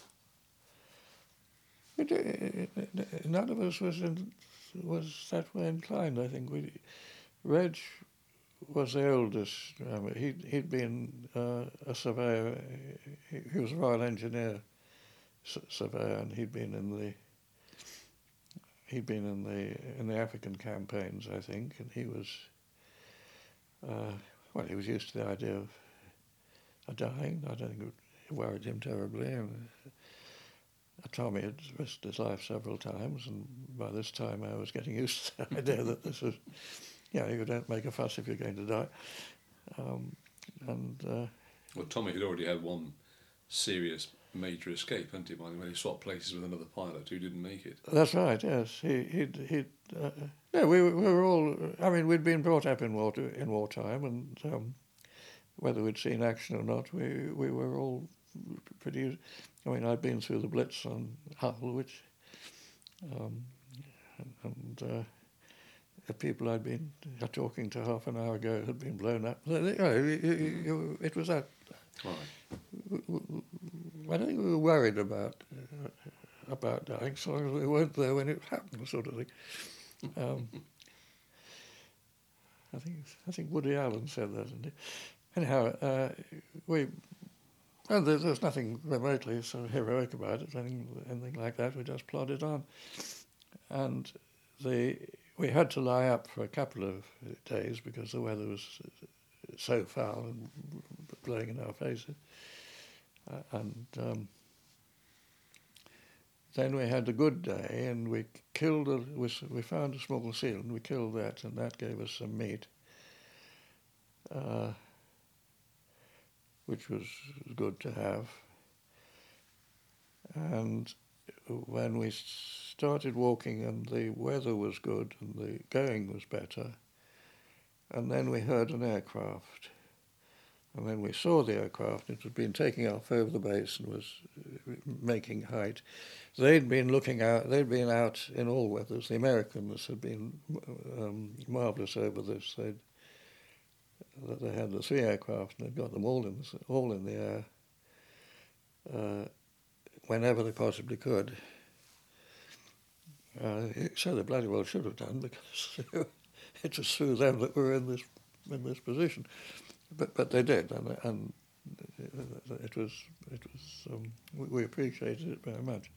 it, it, it, none of us was in, was that way inclined. I think we, Reg was the oldest. Um, he'd he'd been uh, a surveyor. He, he was a Royal Engineer surveyor, and he'd been in the he'd been in the in the African campaigns, I think, and he was uh, well, he was used to the idea of uh, dying. I don't think it worried him terribly. And uh, Tommy had risked his life several times, and by this time I was getting used to the idea that this was, you know, you don't make a fuss if you're going to die. Um, and uh, well, Tommy had already had one serious major escape, hadn't he, by the way? He swapped places with another pilot who didn't make it. That's right, yes. He, he'd, he'd, uh, no, we, we were all, I mean, we'd been brought up in war in wartime, and um, whether we'd seen action or not, we, we were all pretty, I mean, I'd been through the Blitz on Hull, which, um, and, and uh, the people I'd been talking to half an hour ago had been blown up. You know, it was that. Right. I don't think we were worried about uh, about dying, so long as we weren't there when it happened, sort of thing. Um, I think I think Woody Allen said that, didn't he? Anyhow, uh, we and there, there's nothing remotely sort of heroic about it, anything anything like that. We just plodded on, and the we had to lie up for a couple of days because the weather was so foul and blowing in our faces. Uh, and um, then we had a good day, and we killed a, we, we found a small seal, and we killed that, and that gave us some meat, uh, which was good to have. And when we started walking, and the weather was good, and the going was better, and then we heard an aircraft, And when we saw the aircraft, it had been taking off over the base and was making height. They'd been looking out, they'd been out in all weathers. The Americans had been um, marvellous over this. They'd, they had the three aircraft and they'd got them all in the, all in the air uh, whenever they possibly could. Uh, so they bloody well should have done, because it was through them that we were in this in this position. But but they did, and and it was it was um, we appreciated it very much.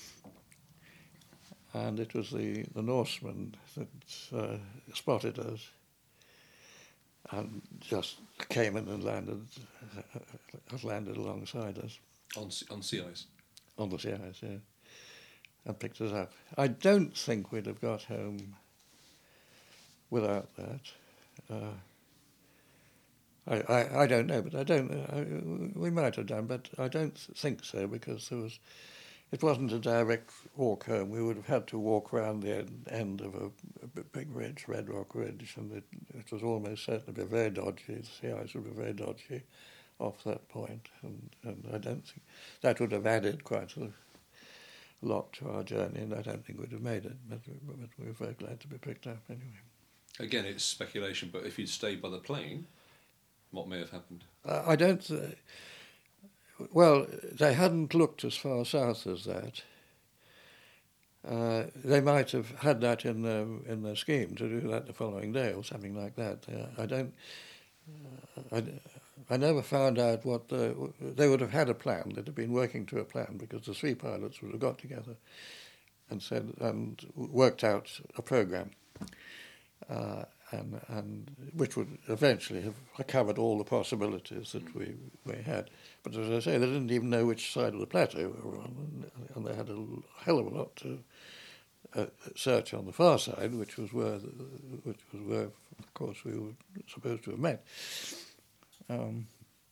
And it was the the Norseman that uh, spotted us and just came in and landed uh, landed alongside us on on sea ice. On the sea ice, yeah, and picked us up. I don't think we'd have got home without that. Uh, I, I, I don't know, but I don't. I, we might have done, but I don't think so, because there was. It wasn't a direct walk home. We would have had to walk around the end, end of a, a big ridge, Red Rock Ridge, and it, it was almost certain to be very dodgy. The sea ice would be very dodgy off that point, and, and I don't think that would have added quite a lot to our journey, and I don't think we'd have made it. But, but we were very glad to be picked up anyway. Again, it's speculation, but if you'd stayed by the plane, what may have happened? Uh, I don't. Uh, well, they hadn't looked as far south as that. Uh, they might have had that in their in their scheme to do that the following day or something like that. Uh, I don't. Uh, I, I never found out what the, they would have had a plan. They'd have been working to a plan, because the three pilots would have got together and said and worked out a program. Uh, And, and which would eventually have covered all the possibilities that we, we had. But as I say, they didn't even know which side of the plateau we were on, and, and they had a hell of a lot to uh, search on the far side, which was where, the, which was where, of course, we were supposed to have met. Um,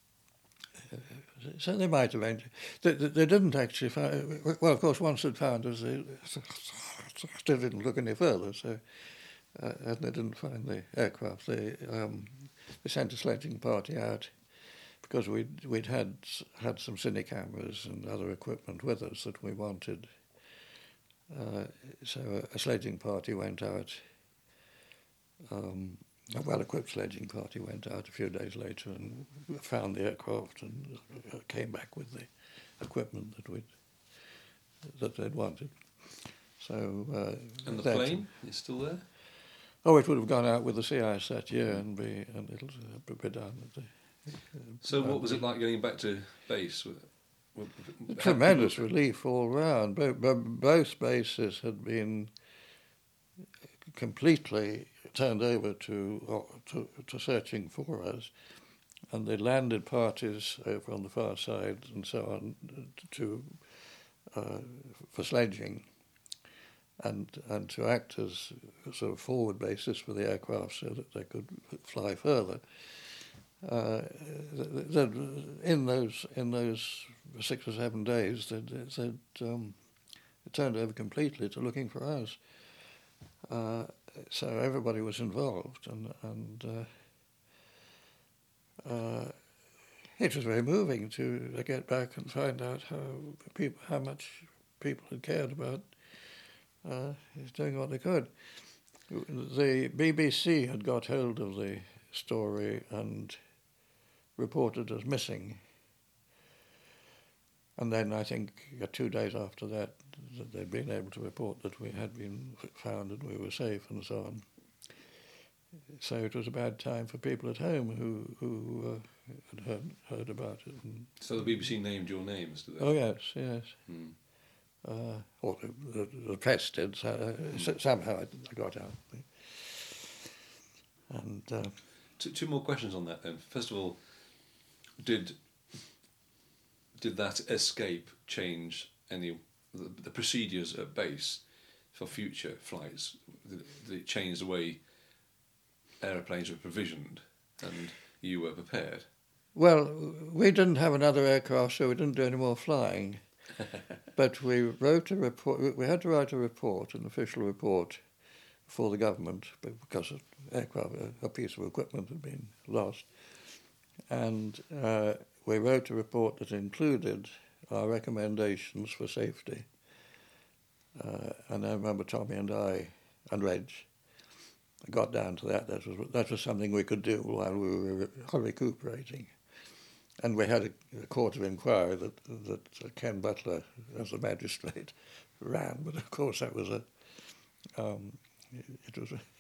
so they might have entered. They, they didn't actually find. Well, of course, once they'd found us, they still didn't look any further. So. Uh, and they didn't find the aircraft. They um, they sent a sledging party out, because we'd we'd had had some cine cameras and other equipment with us that we wanted. Uh, so a, a sledging party went out. Um, a well-equipped sledging party went out a few days later and found the aircraft and came back with the equipment that we'd that they'd wanted. So uh, and the plane is still there. Oh, it would have gone out with the sea ice that year, and be and it'll be done. At the, uh, so, what was it like getting back to base? Tremendous relief all round. Both, both bases had been completely turned over to, to to searching for us, and they landed parties over on the far side and so on to uh, for sledging. And and to act as a sort of forward basis for the aircraft so that they could fly further. Uh, in those in those six or seven days, they'd, they'd um, turned over completely to looking for us. Uh, so everybody was involved, and and uh, uh, it was very moving to, to get back and find out how people how much people had cared about. Uh, he's doing what they could. The B B C had got hold of the story and reported as missing. And then I think uh, two days after that, that they'd been able to report that we had been found and we were safe and so on. So it was a bad time for people at home who who uh, had heard, heard about it. And so the B B C named your name, Mister Oh yes, yes. Hmm. Uh, or the, the, the press did, so, uh, somehow I got out. And uh, two, two more questions on that then. First of all, did did that escape change any the, the procedures at base for future flights? Did, did it change the way aeroplanes were provisioned and you were prepared? Well, we didn't have another aircraft, so we didn't do any more flying. But we wrote a report. We had to write a report, an official report, for the government because an aircraft, a piece of equipment had been lost, and uh, we wrote a report that included our recommendations for safety. Uh, and I remember Tommy and I and Reg got down to that. That was that was something we could do while we were recuperating. And we had a, a court of inquiry that that Ken Butler, as a magistrate, ran. But of course, that was a um, it was a,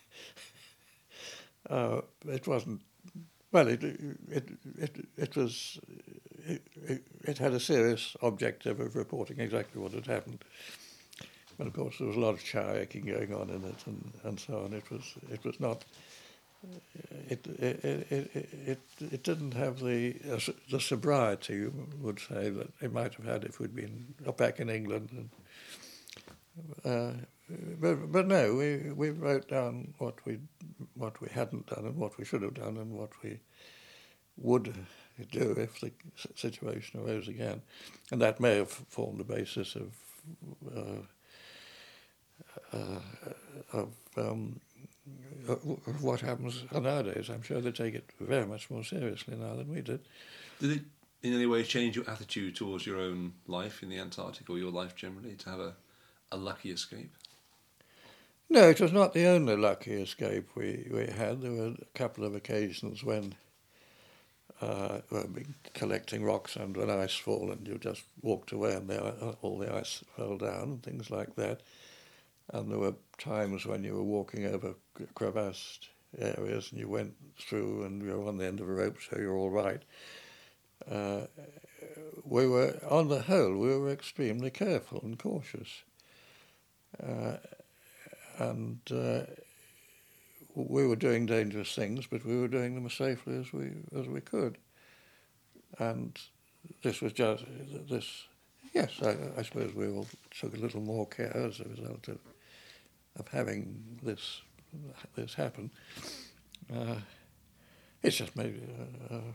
uh, it wasn't well. It it it it was it, it, it had a serious objective of reporting exactly what had happened. But of course, there was a lot of chiraking going on in it, and, and so on. It was it was not. It it it it, it, it didn't have the uh, the sobriety you would say that it might have had if we'd been back in England. And, uh, but but no, we we wrote down what we what we hadn't done and what we should have done and what we would do if the situation arose again, and that may have formed the basis of. Uh, Uh, of, um, of what happens nowadays. I'm sure they take it very much more seriously now than we did. Did it in any way change your attitude towards your own life in the Antarctic or your life generally to have a, a lucky escape? No, it was not the only lucky escape we, we had. There were a couple of occasions when uh, we'd been collecting rocks under an ice fall and you just walked away and the, all the ice fell down and things like that. And there were times when you were walking over crevassed areas and you went through and you were on the end of a rope, so you're all right. Uh, we were, on the whole, we were extremely careful and cautious. Uh, and uh, we were doing dangerous things, but we were doing them as safely as we as we could. And this was just, this, yes, I, I suppose we all took a little more care as a result of of having this this happen. Uh, it's just maybe uh, uh,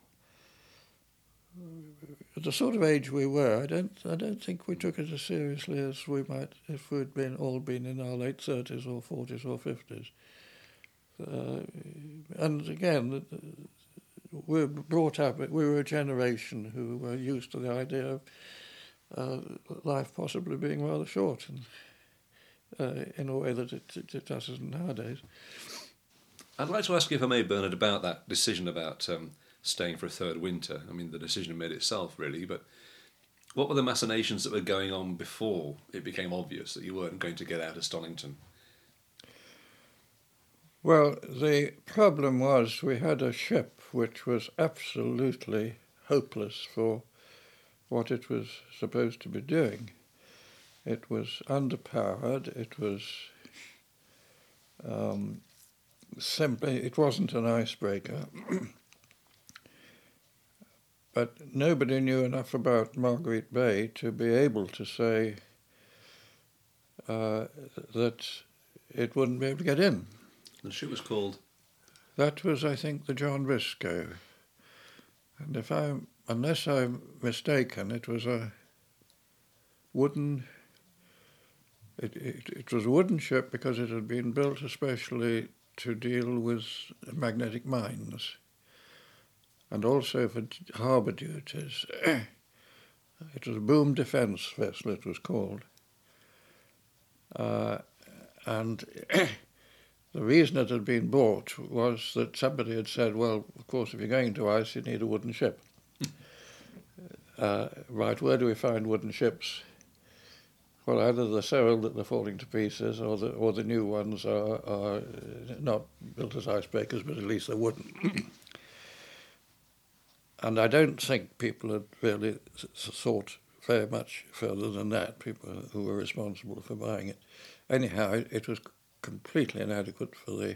at the sort of age we were. I don't I don't think we took it as seriously as we might if we'd been all been in our late thirties or forties or fifties. Uh, and again, we were brought up. We were a generation who were used to the idea of uh, life possibly being rather short. And, Uh, in a way that it, it, it doesn't nowadays. I'd like to ask you, if I may, Bernard, about that decision about um, staying for a third winter. I mean, the decision made itself, really, but what were the machinations that were going on before it became obvious that you weren't going to get out of Stonington? Well, the problem was we had a ship which was absolutely hopeless for what it was supposed to be doing. It was underpowered, it was um, simply, it wasn't an icebreaker. But nobody knew enough about Marguerite Bay to be able to say uh, that it wouldn't be able to get in. The ship was called? That was, I think, the John Briscoe. And if I'm, unless I'm mistaken, it was a wooden... It, it, it was a wooden ship because it had been built especially to deal with magnetic mines and also for harbour duties. It was a boom defence vessel, it was called. Uh, and the reason it had been bought was that somebody had said, well, of course, if you're going to ice, you need a wooden ship. uh, right, where do we find wooden ships? Well, either they're so old that they're falling to pieces, or the or the new ones are, are not built as icebreakers, but at least they're wooden. And I don't think people had really thought very much further than that, people who were responsible for buying it. Anyhow, it, it was completely inadequate for the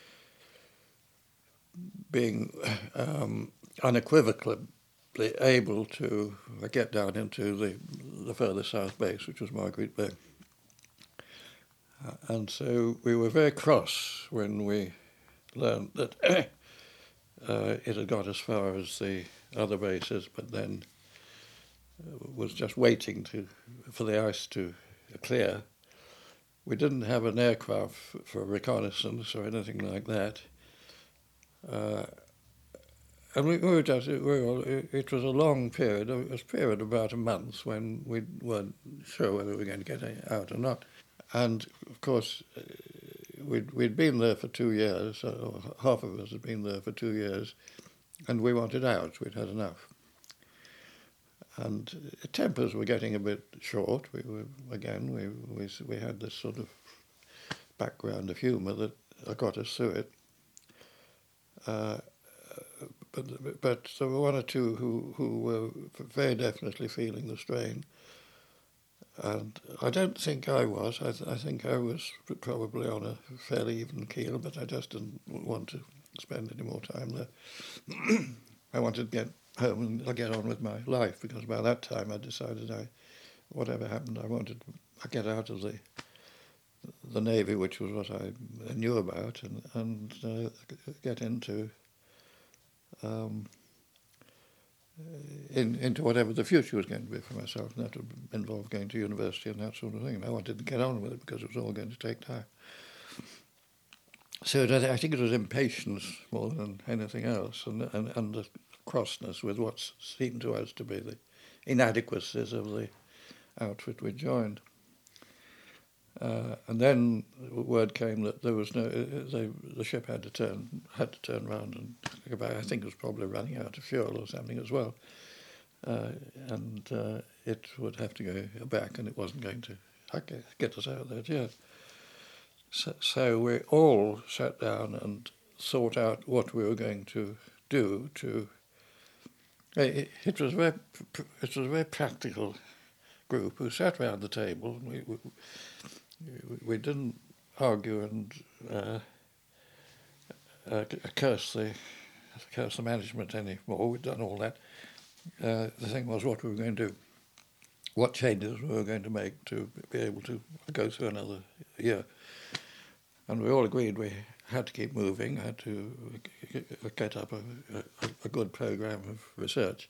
being um, unequivocally able to get down into the, the further south base, which was Marguerite Bay. Uh, and so we were very cross when we learned that uh, it had got as far as the other bases, but then uh, was just waiting to for the ice to clear. We didn't have an aircraft for reconnaissance or anything like that. Uh, and we, we were just, we were, it was a long period, it was a period of about a month when we weren't sure whether we were going to get out or not. And, of course, we'd, we'd been there for two years, or half of us had been there for two years, and we wanted out, we'd had enough. And tempers were getting a bit short. We were, again, we, we, we had this sort of background of humour that got us through it. Uh, but but there were one or two who, who were very definitely feeling the strain. And I don't think I was. I, th- I think I was probably on a fairly even keel, but I just didn't want to spend any more time there. I wanted to get home and get on with my life, because by that time I decided I, whatever happened, I wanted to get out of the the Navy, which was what I knew about, and, and uh, get into um, in, into whatever the future was going to be for myself, and that would involve going to university and that sort of thing. And I wanted to get on with it because it was all going to take time. So I think it was impatience more than anything else, and, and, and the crossness with what seemed to us to be the inadequacies of the outfit we joined. Uh, and then word came that there was no, they, the ship had to turn had to turn around and think about. I think it was probably running out of fuel or something as well, uh, and uh, it would have to go back, and it wasn't going to get us out there yet. So, so we all sat down and thought out what we were going to do. To it, it was a very it was a very practical group who sat around the table. And we, we, We didn't argue and uh, uh, curse the curse the management anymore. We'd done all that. Uh, the thing was what we were going to do, what changes we were going to make to be able to go through another year. And we all agreed we had to keep moving, had to get up a, a, a good program of research.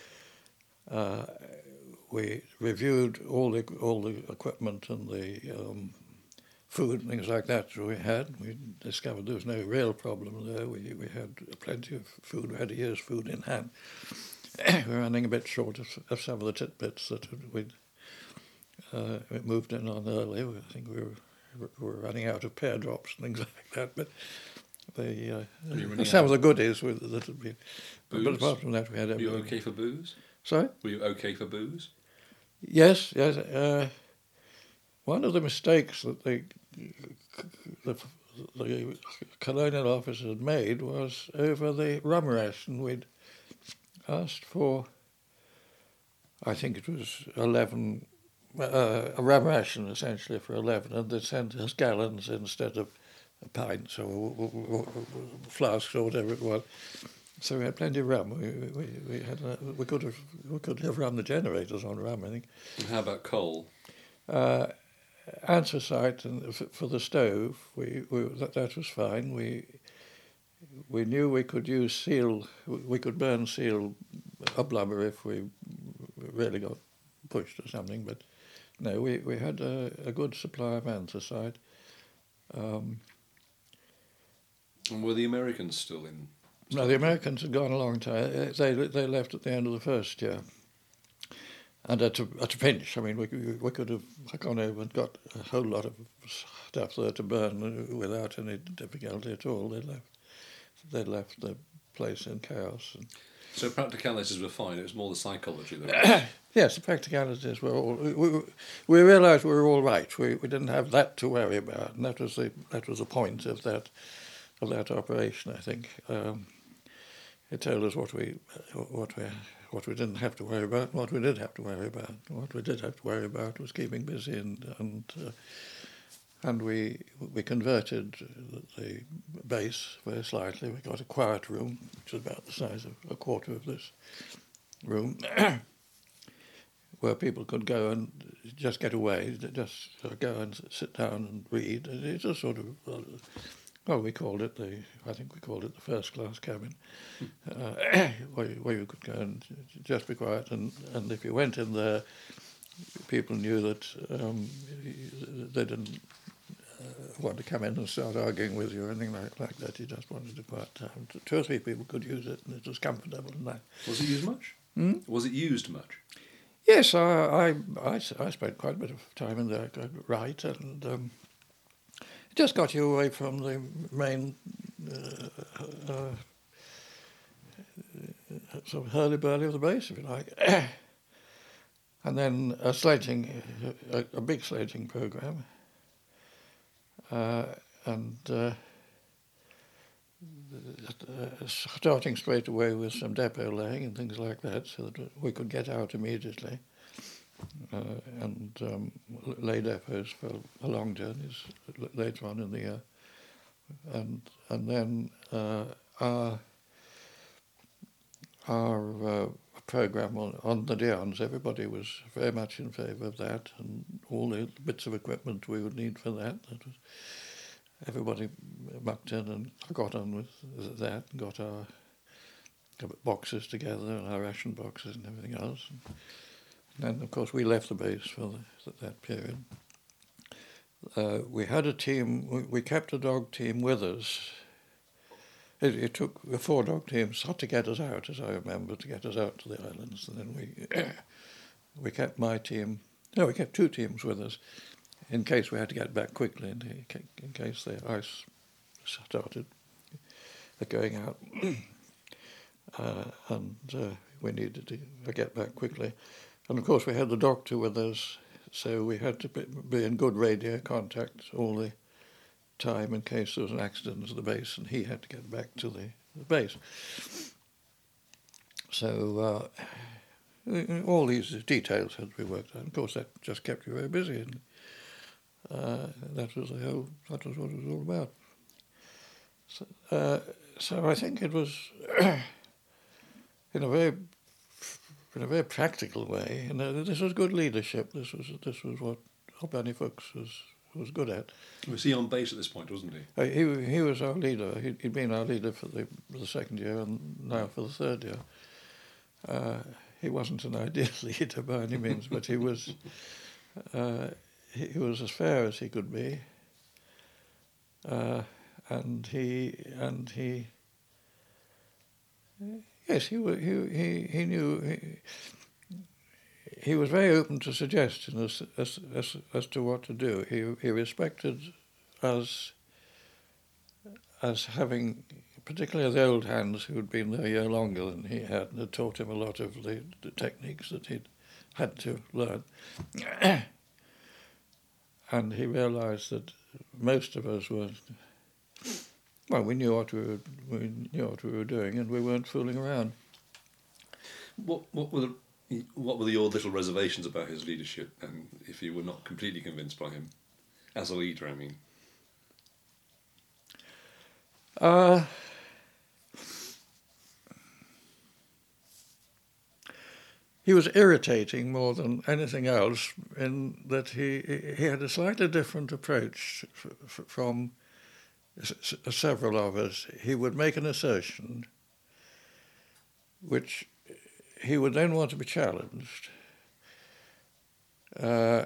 Uh, We reviewed all the all the equipment and the um, food and things like that we had. We discovered there was no real problem there. We we had plenty of food. We had a year's food in hand. We were running a bit short of, of some of the tidbits that we'd uh, we moved in on early. I think we were we were running out of pear drops and things like that. But the uh, some of the goodies were that had been. Booze? But apart from that, we had. Were you okay for booze? Sorry? Were you okay for booze? Yes, yes. Uh, one of the mistakes that the, the the colonial officer had made was over the rum ration. We'd asked for, I think it was eleven, uh, a rum ration essentially for eleven, and they sent us gallons instead of pints or flasks or whatever it was. So we had plenty of rum. We we, we had uh, we could have we could have run the generators on rum, I think. And how about coal? Uh, anthracite and for, for the stove, we, we that, that was fine. We we knew we could use seal. We could burn seal up blubber if we really got pushed or something. But no, we we had a, a good supply of anthracite. Um, and were the Americans still in? No, the Americans had gone a long time. They they left at the end of the first year, and at a, at a pinch. I mean, we we could have gone over and got a whole lot of stuff there to burn without any difficulty at all. They left they left the place in chaos. And so practicalities were fine. It was more the psychology that was. Yes, the practicalities were all. We, we, we realised we were all right. We we didn't have that to worry about, and that was the that was the point of that of that operation, I think. Um, It told us what we, what we, what we didn't have to worry about, and what we did have to worry about. What we did have to worry about was keeping busy, and and uh, and we we converted the base very slightly. We got a quiet room, which was about the size of a quarter of this room, where people could go and just get away, just go and sit down and read. It was sort of. Uh, Well, we called it the, I think we called it the first class cabin, uh, where, you, where you could go and just be quiet. And, and if you went in there, people knew that um, they didn't want to come in and start arguing with you or anything like, like that. He just wanted a quiet time. Two or three people could use it, and it was comfortable and nice. Was it used much? Hmm? Was it used much? Yes, I, I, I, I spent quite a bit of time in there, I could write, and um, it just got you away from the main uh, uh, sort of hurly-burly of the base, if you like. And then a sledging, a, a big sledging program, uh, and uh, uh, starting straight away with some depot laying and things like that, so that we could get out immediately, uh, and um, lay depots for long journeys later on in the year, and and then uh, our our uh, program on, on the Dion's, everybody was very much in favour of that, and all the bits of equipment we would need for that. That was everybody mucked in and got on with that, and got our boxes together and our ration boxes and everything else. And then, of course, we left the base for the, that period. Uh, we had a team. We, we kept a dog team with us. It, it took the four dog teams to get us out, as I remember, to get us out to the islands. And then we we kept my team, no, we kept two teams with us in case we had to get back quickly, in, in case the ice started going out. uh, and uh, we needed to get back quickly. And of course we had the doctor with us, so we had to be in good radio contact all the time in case there was an accident at the base and he had to get back to the, the base. So uh, all these details had to be worked out. Of course, that just kept you very busy, and uh, that was the whole. That was what it was all about. So, uh, so I think it was in a very, in a very practical way. And uh, this was good leadership. This was this was what Benny Fuchs was. was good at. Was he on base at this point, wasn't he? Uh, he he was our leader. He'd, he'd been our leader for the, for the second year and now for the third year. Uh, he wasn't an ideal leader by any means, but he was uh, he, he was as fair as he could be, uh, and he and he yes he he he, he knew. He, He was very open to suggestion as, as as as to what to do. He he respected us as having, particularly the old hands who had been there a year longer than he had, and had taught him a lot of the, the techniques that he'd had to learn. And he realised that most of us were, well, we knew what we were we knew what we were doing, and we weren't fooling around. What what were the What were your little reservations about his leadership, and if you were not completely convinced by him as a leader? I mean, uh, he was irritating more than anything else in that he he had a slightly different approach f- from s- several of us. He would make an assertion which he would then want to be challenged. Uh,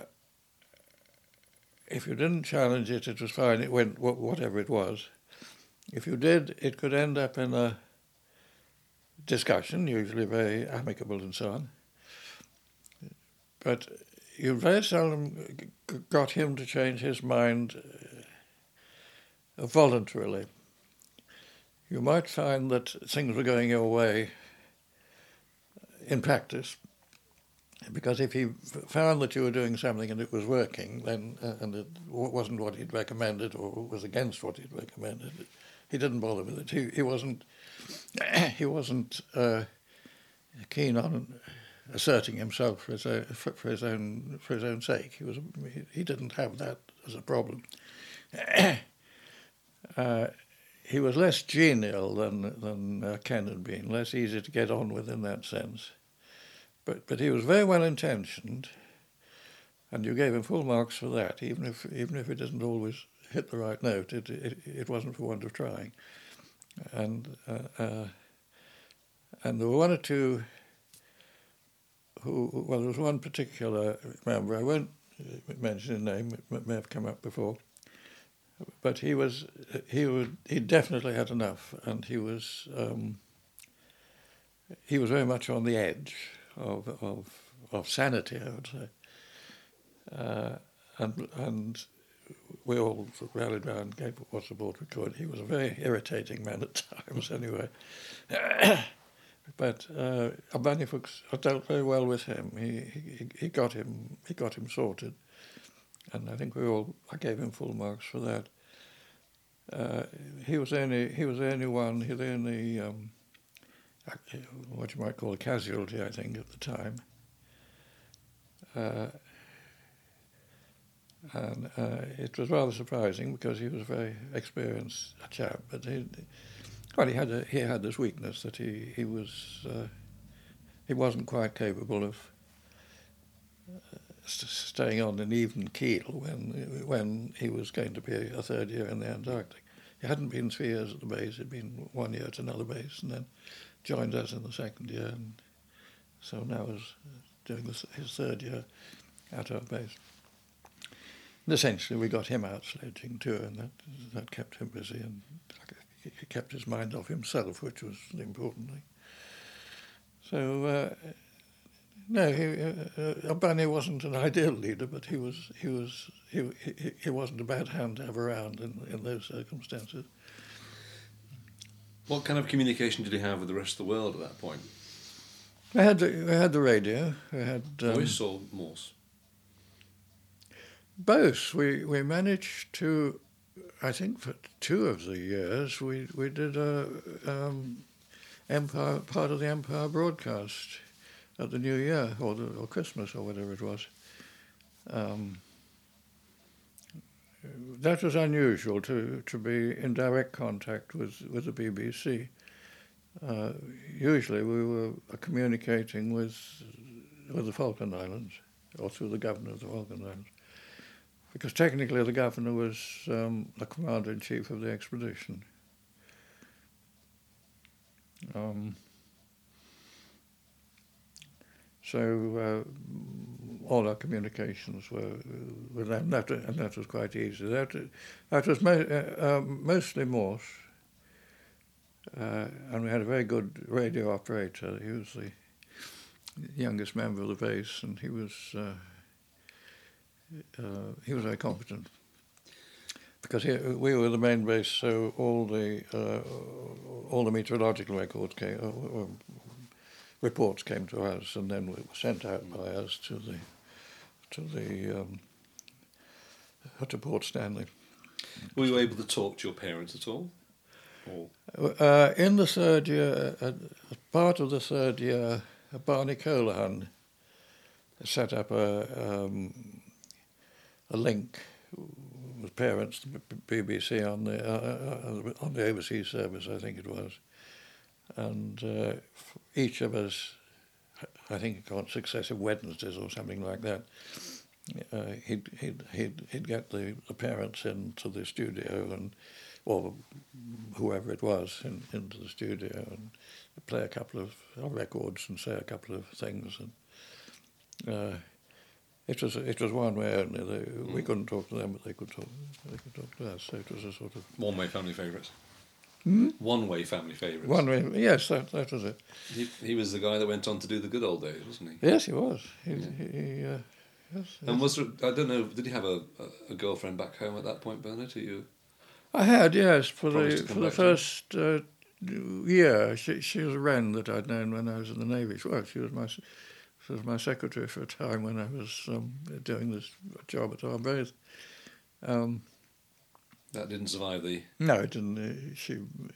if you didn't challenge it, it was fine. It went whatever it was. If you did, it could end up in a discussion, usually very amicable and so on. But you very seldom got him to change his mind uh, voluntarily. You might find that things were going your way in practice, because if he f- found that you were doing something and it was working, then uh, and it w- wasn't what he'd recommended or was against what he'd recommended, he didn't bother with it. He he wasn't he wasn't uh, keen on asserting himself for his own, for his own for his own sake. He was he, he didn't have that as a problem. uh, he was less genial than than uh, Ken had been, less easy to get on with in that sense. But but he was very well intentioned, and you gave him full marks for that. Even if even if it didn't always hit the right note, it it, it wasn't for want of trying. And uh, uh, and there were one or two who, well, there was one particular member, I won't mention his name, it may have come up before, but he was he would he definitely had enough, and he was um, he was very much on the edge of of of sanity, I would say, uh, and and we all rallied round, gave what support we could. He was a very irritating man at times, anyway. But uh, Albani Fuchs, I dealt very well with him. He, he he got him he got him sorted, and I think we all I gave him full marks for that. Uh, he was the only he was the only one. He was the only um, what you might call a casualty, I think, at the time. Uh, and uh, it was rather surprising because he was a very experienced chap, but he. Well, he had a, he had this weakness that he he was uh, he wasn't quite capable of uh, st- staying on an even keel when when he was going to be a third year in the Antarctic. He hadn't been three years at the base; he'd been one year at another base, and then joined us in the second year, and so now is doing this, his third year at our base. And essentially, we got him out sledging too, and that that kept him busy and. He kept his mind off himself, which was the important thing. So, uh, no, he, uh, Albani wasn't an ideal leader, but he was he was he he, he wasn't a bad hand to have around in, in those circumstances. What kind of communication did he have with the rest of the world at that point? We had the, we had the radio. We had um, Voice or Morse? Both. We we managed to. I think for two of the years we we did a um, Empire part of the Empire broadcast at the New Year or the, or Christmas or whatever it was. Um, that was unusual to to be in direct contact with, with the B B C. Uh, usually we were communicating with with the Falkland Islands or through the governor of the Falkland Islands. Because technically the governor was um, the commander-in-chief of the expedition. Um, so uh, all our communications were with them, and that, and that was quite easy. That, that was mo- uh, uh, mostly Morse, uh, and we had a very good radio operator. He was the youngest member of the base, and he was... Uh, Uh, he was very competent because he, we were the main base, so all the uh, all the meteorological records came, uh, uh, reports came to us, and then were sent out by us to the to the um, to Port Stanley. Were you able to talk to your parents at all? Or? Uh, in the third year, uh, as part of the third year, Barney Colahan set up a. Um, a link with parents to B B C on the uh, on the overseas service, I think it was, and uh, each of us, I think on successive Wednesdays or something like that, uh, he'd he'd he'd he'd get the, the parents into the studio and or whoever it was in, into the studio and play a couple of records and say a couple of things and. Uh, It was it was one way only. They, mm. We couldn't talk to them, but they could talk. They could talk to us. So it was a sort of one-way family favourites. Hmm? One-way family favourites. One way, yes, that that was it. He he was the guy that went on to do the good old days, wasn't he? Yes, he was. He, yeah. he, he uh, yes, and yes. was there, I don't know. Did he have a, a, a girlfriend back home at that point, Bernard? Are you? I had, yes, for the for the first uh, year. She she was a Wren that I'd known when I was in the Navy. Well, she was my. She was my secretary for a time when I was um, doing this job at our base. Um, that didn't survive the... No, it didn't. Uh, she...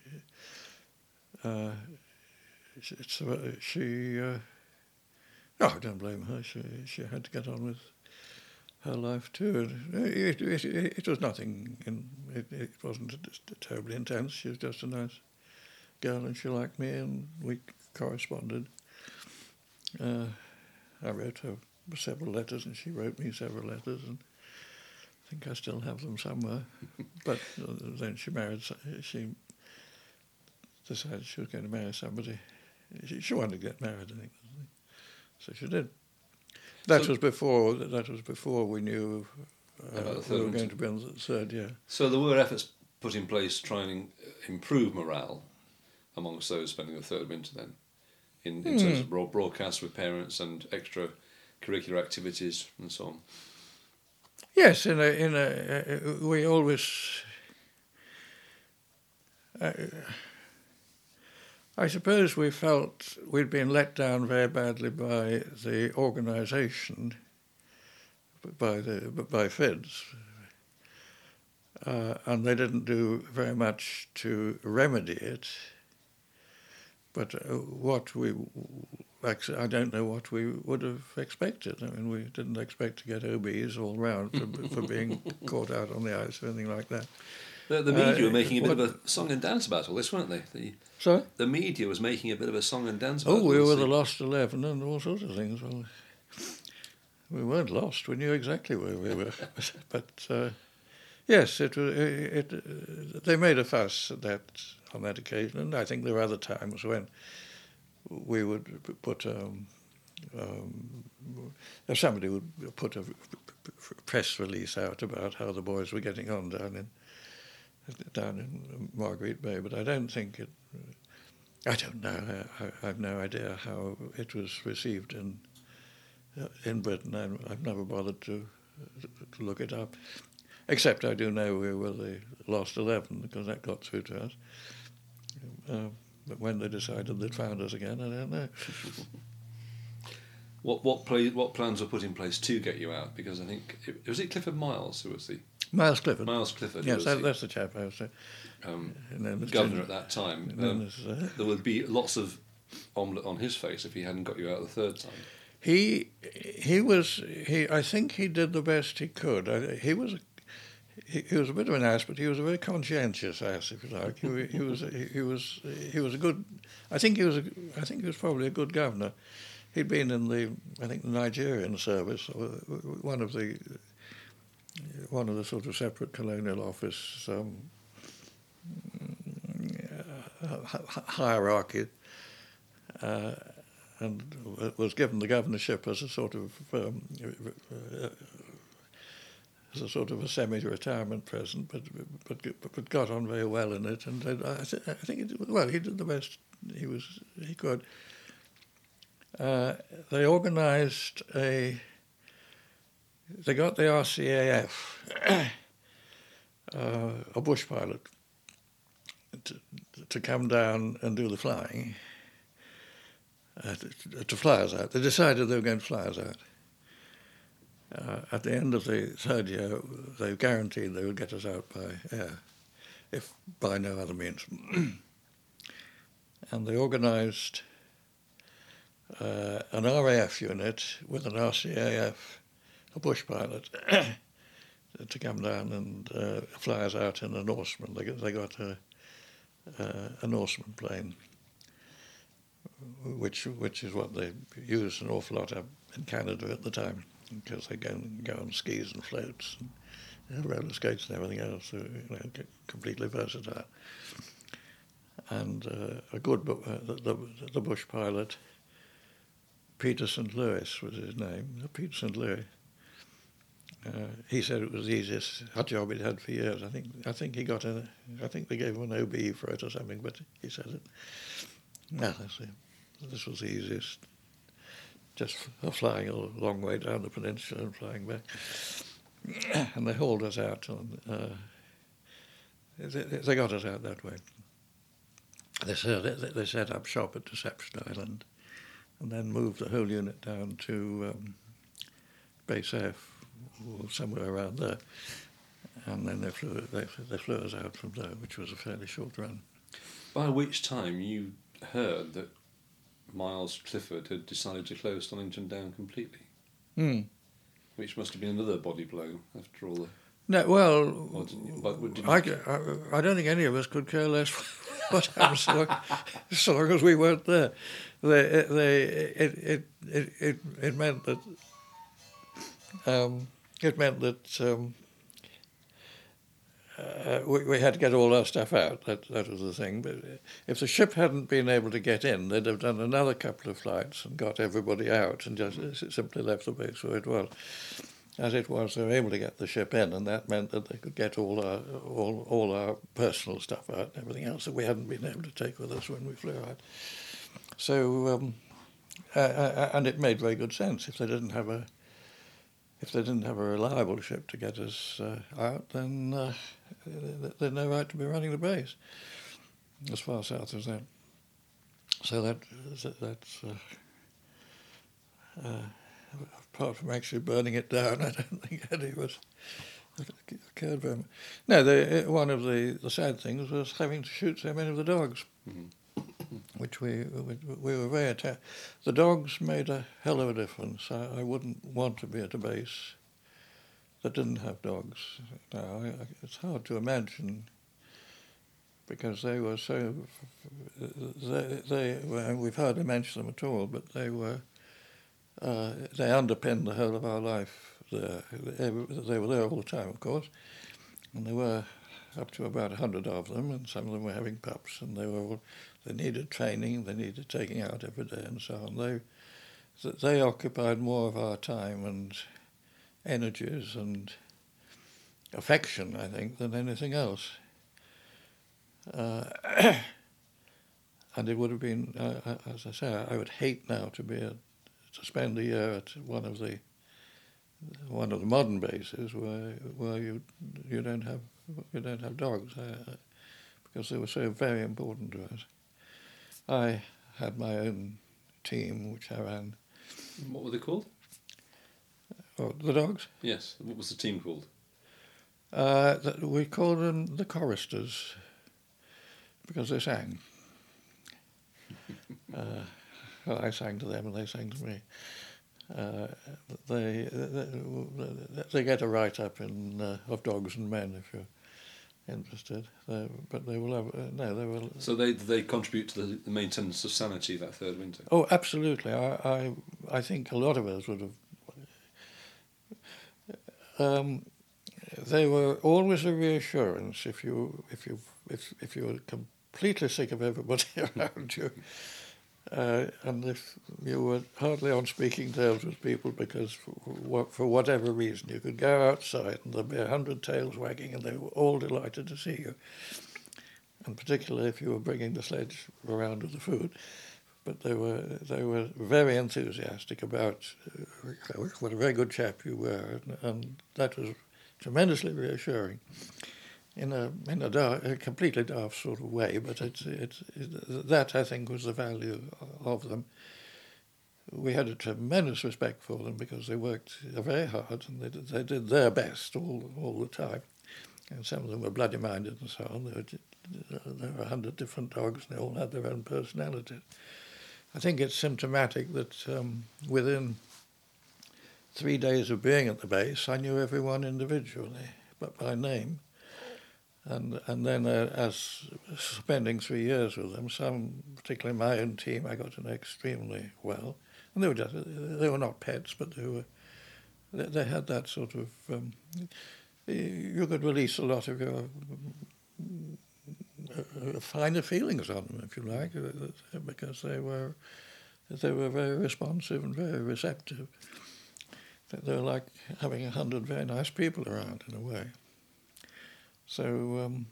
Uh, she... she uh, no, I don't blame her. She she had to get on with her life too. It, it, it, it was nothing... In, it, it wasn't terribly intense. She was just a nice girl and she liked me and we corresponded. Uh, I wrote her several letters and she wrote me several letters and I think I still have them somewhere. But uh, then she married, she decided she was going to marry somebody. She, she wanted to get married, I think. So she did. That so, was before, that was before we knew uh, About the third we were winter. going to be on the third year. So there were efforts put in place to try and improve morale amongst those spending the third winter then, in, in Hmm. terms of broad, broadcasts with parents and extra curricular activities and so on. Yes, in a, in a, uh, we always. Uh, I suppose we felt we'd been let down very badly by the organisation, by the by FIDS, uh, and they didn't do very much to remedy it. But uh, what we, actually, I don't know what we would have expected. I mean, we didn't expect to get O Bs all round for, for being caught out on the ice or anything like that. The, the media Uh, were making a bit what- of a song and dance about all this, weren't they? The, So, the media was making a bit of a song and dance about oh, all we this. were the lost eleven and all sorts of things. Well, we weren't lost. We knew exactly where we were. But uh, yes, it was. It, it, they made a fuss at that on that occasion, and I think there were other times when we would put. Um, um, if somebody would put a press release out about how the boys were getting on down in down in Marguerite Bay, but I don't think it. I don't know. I, I have no idea how it was received in in Britain. I, I've never bothered to to look it up, except I do know we were the lost eleven because that got through to us. Uh, but when they decided they'd found us again, I don't know. What what play, what plans were put in place to get you out? Because I think it, was it Clifford Miles who was the Miles Clifford. Miles Clifford. who Yes, was that, the, that's the chap I was saying. um, And then there's governor Jim- at that time. and then Um, there's, uh, there would be lots of omelette on his face if he hadn't got you out the third time. He he was he. I think he did the best he could. I, he was a, he, he was a bit of an ass, but he was a very conscientious ass, if you like. He, he was he, he was he was a good. I think he was a, I think he was probably a good governor. He'd been in the I think the Nigerian service, or one of the one of the sort of separate colonial office um, hierarchy. Uh, and was given the governorship as a sort of um, uh, as a sort of a semi-retirement present, but but but got on very well in it, and I, th- I think it, well he did the best he was he could. Uh, they organised a. They got the R C A F, uh, a bush pilot, to, to come down and do the flying. Uh, to, to fly us out. They decided they were going to fly us out. Uh, at the end of the third year, they guaranteed they would get us out by air, if by no other means. And they organised uh, an R A F unit with an R C A F, a bush pilot, to come down and uh, fly us out in a Norseman. They got, they got a, uh, a Norseman plane. Which which is what they used an awful lot of in Canada at the time, because they go go on skis and floats and roller skates and everything else. So, you know, completely versatile. And uh, a good uh, the, the the bush pilot, Peter Saint Louis was his name. Peter Saint Louis. Uh, he said it was the easiest hot job he'd had for years. I think I think he got a I think they gave him an O B for it or something, but he said it. No, that's it. This was the easiest. Just flying a long way down the peninsula and flying back. And they hauled us out. On, uh, they, they got us out that way. They set, they set up shop at Deception Island and then moved the whole unit down to um, Base F, or somewhere around there. And then they flew, they, they flew us out from there, which was a fairly short run. By which time you heard that Miles Clifford had decided to close Stonington down completely, Mm. which must have been another body blow after all the... No, well, Or did you- what- what did you- I, I, I don't think any of us could care less what happened so long, so long as we weren't there. They, they, it, it, it, it, it meant that um, it meant that um, uh, we, we had to get all our stuff out. That that was the thing. But if the ship hadn't been able to get in, they'd have done another couple of flights and got everybody out and just simply left the base where it was. as it was, they were able to get the ship in, and that meant that they could get all our all all our personal stuff out and everything else that we hadn't been able to take with us when we flew out. So, um, uh, uh, and it made very good sense. If they didn't have a if they didn't have a reliable ship to get us uh, out, then uh, they had no right to be running the base as far south as that. So that that's. Uh, uh, Apart from actually burning it down, I don't think any was occurred very much. No, the, one of the, the sad things was having to shoot so many of the dogs, mm-hmm. which we, we we were very attached. The dogs made a hell of a difference. I, I wouldn't want to be at a base that didn't have dogs. Now, I, it's hard to imagine because they were so. They, they well, we've hardly mentioned them at all, but they were. Uh, they underpinned the whole of our life there. They, they were there all the time, of course, and there were up to about a hundred of them, and some of them were having pups, and they were all, they needed training, they needed taking out every day, and so on. They they occupied more of our time and energies and affection, I think, than anything else. Uh, and it would have been, uh, as I say, I would hate now to be a to spend a year at one of the one of the modern bases where where you you don't have you don't have dogs uh, because they were so very important to us. I had my own team which I ran. What were they called? Oh, the dogs? Yes. What was the team called? Uh, we called them the choristers because they sang. uh, Well, I sang to them and they sang to me. Uh, they, they they get a write-up in uh, of Dogs and Men if you're interested. They, but they will have uh, no. They will. So they they contribute to the, the maintenance of sanity that third winter. Oh, absolutely. I I I think a lot of us would have. Um, they were always a reassurance if you if you if if you were completely sick of everybody around you. Uh, and if you were hardly on speaking terms with people because for, for whatever reason you could go outside and there'd be a hundred tails wagging and they were all delighted to see you. And particularly if you were bringing the sledge around with the food. But they were they were very enthusiastic about uh, what a very good chap you were, and, and that was tremendously reassuring. In a in a, daft, a completely daft sort of way, but it's it's it, that I think was the value of them. We had a tremendous respect for them because they worked very hard and they did, they did their best all all the time, and some of them were bloody minded and so on. There were, there were a hundred different dogs and they all had their own personalities. I think it's symptomatic that um, within three days of being at the base, I knew everyone individually, but by name. And and then uh, as spending three years with them, some, particularly my own team, I got to know extremely well. And they were just, they were not pets, but they were they, they had that sort of um, you could release a lot of your uh, finer feelings on them, if you like, because they were they were very responsive and very receptive. They were like having a hundred very nice people around in a way. So, um,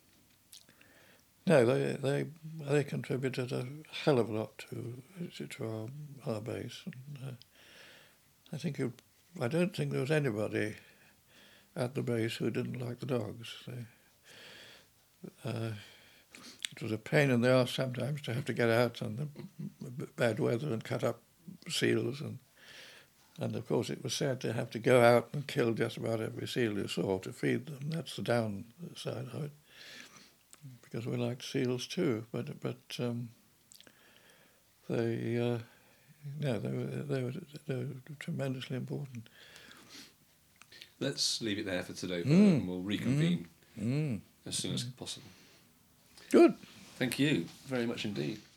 no, they they they contributed a hell of a lot to to our, our base. And, uh, I think it, I don't think there was anybody at the base who didn't like the dogs. They, uh, it was a pain in the arse sometimes to have to get out in the b- bad weather and cut up seals and. And of course it was sad to have to go out and kill just about every seal you saw to feed them. That's the downside of it, because we liked seals too. But but um, they uh, no they were they were they were tremendously important. Let's leave it there for today, Mm. and we'll reconvene Mm. Mm. as soon as possible. Good. Thank you very much indeed.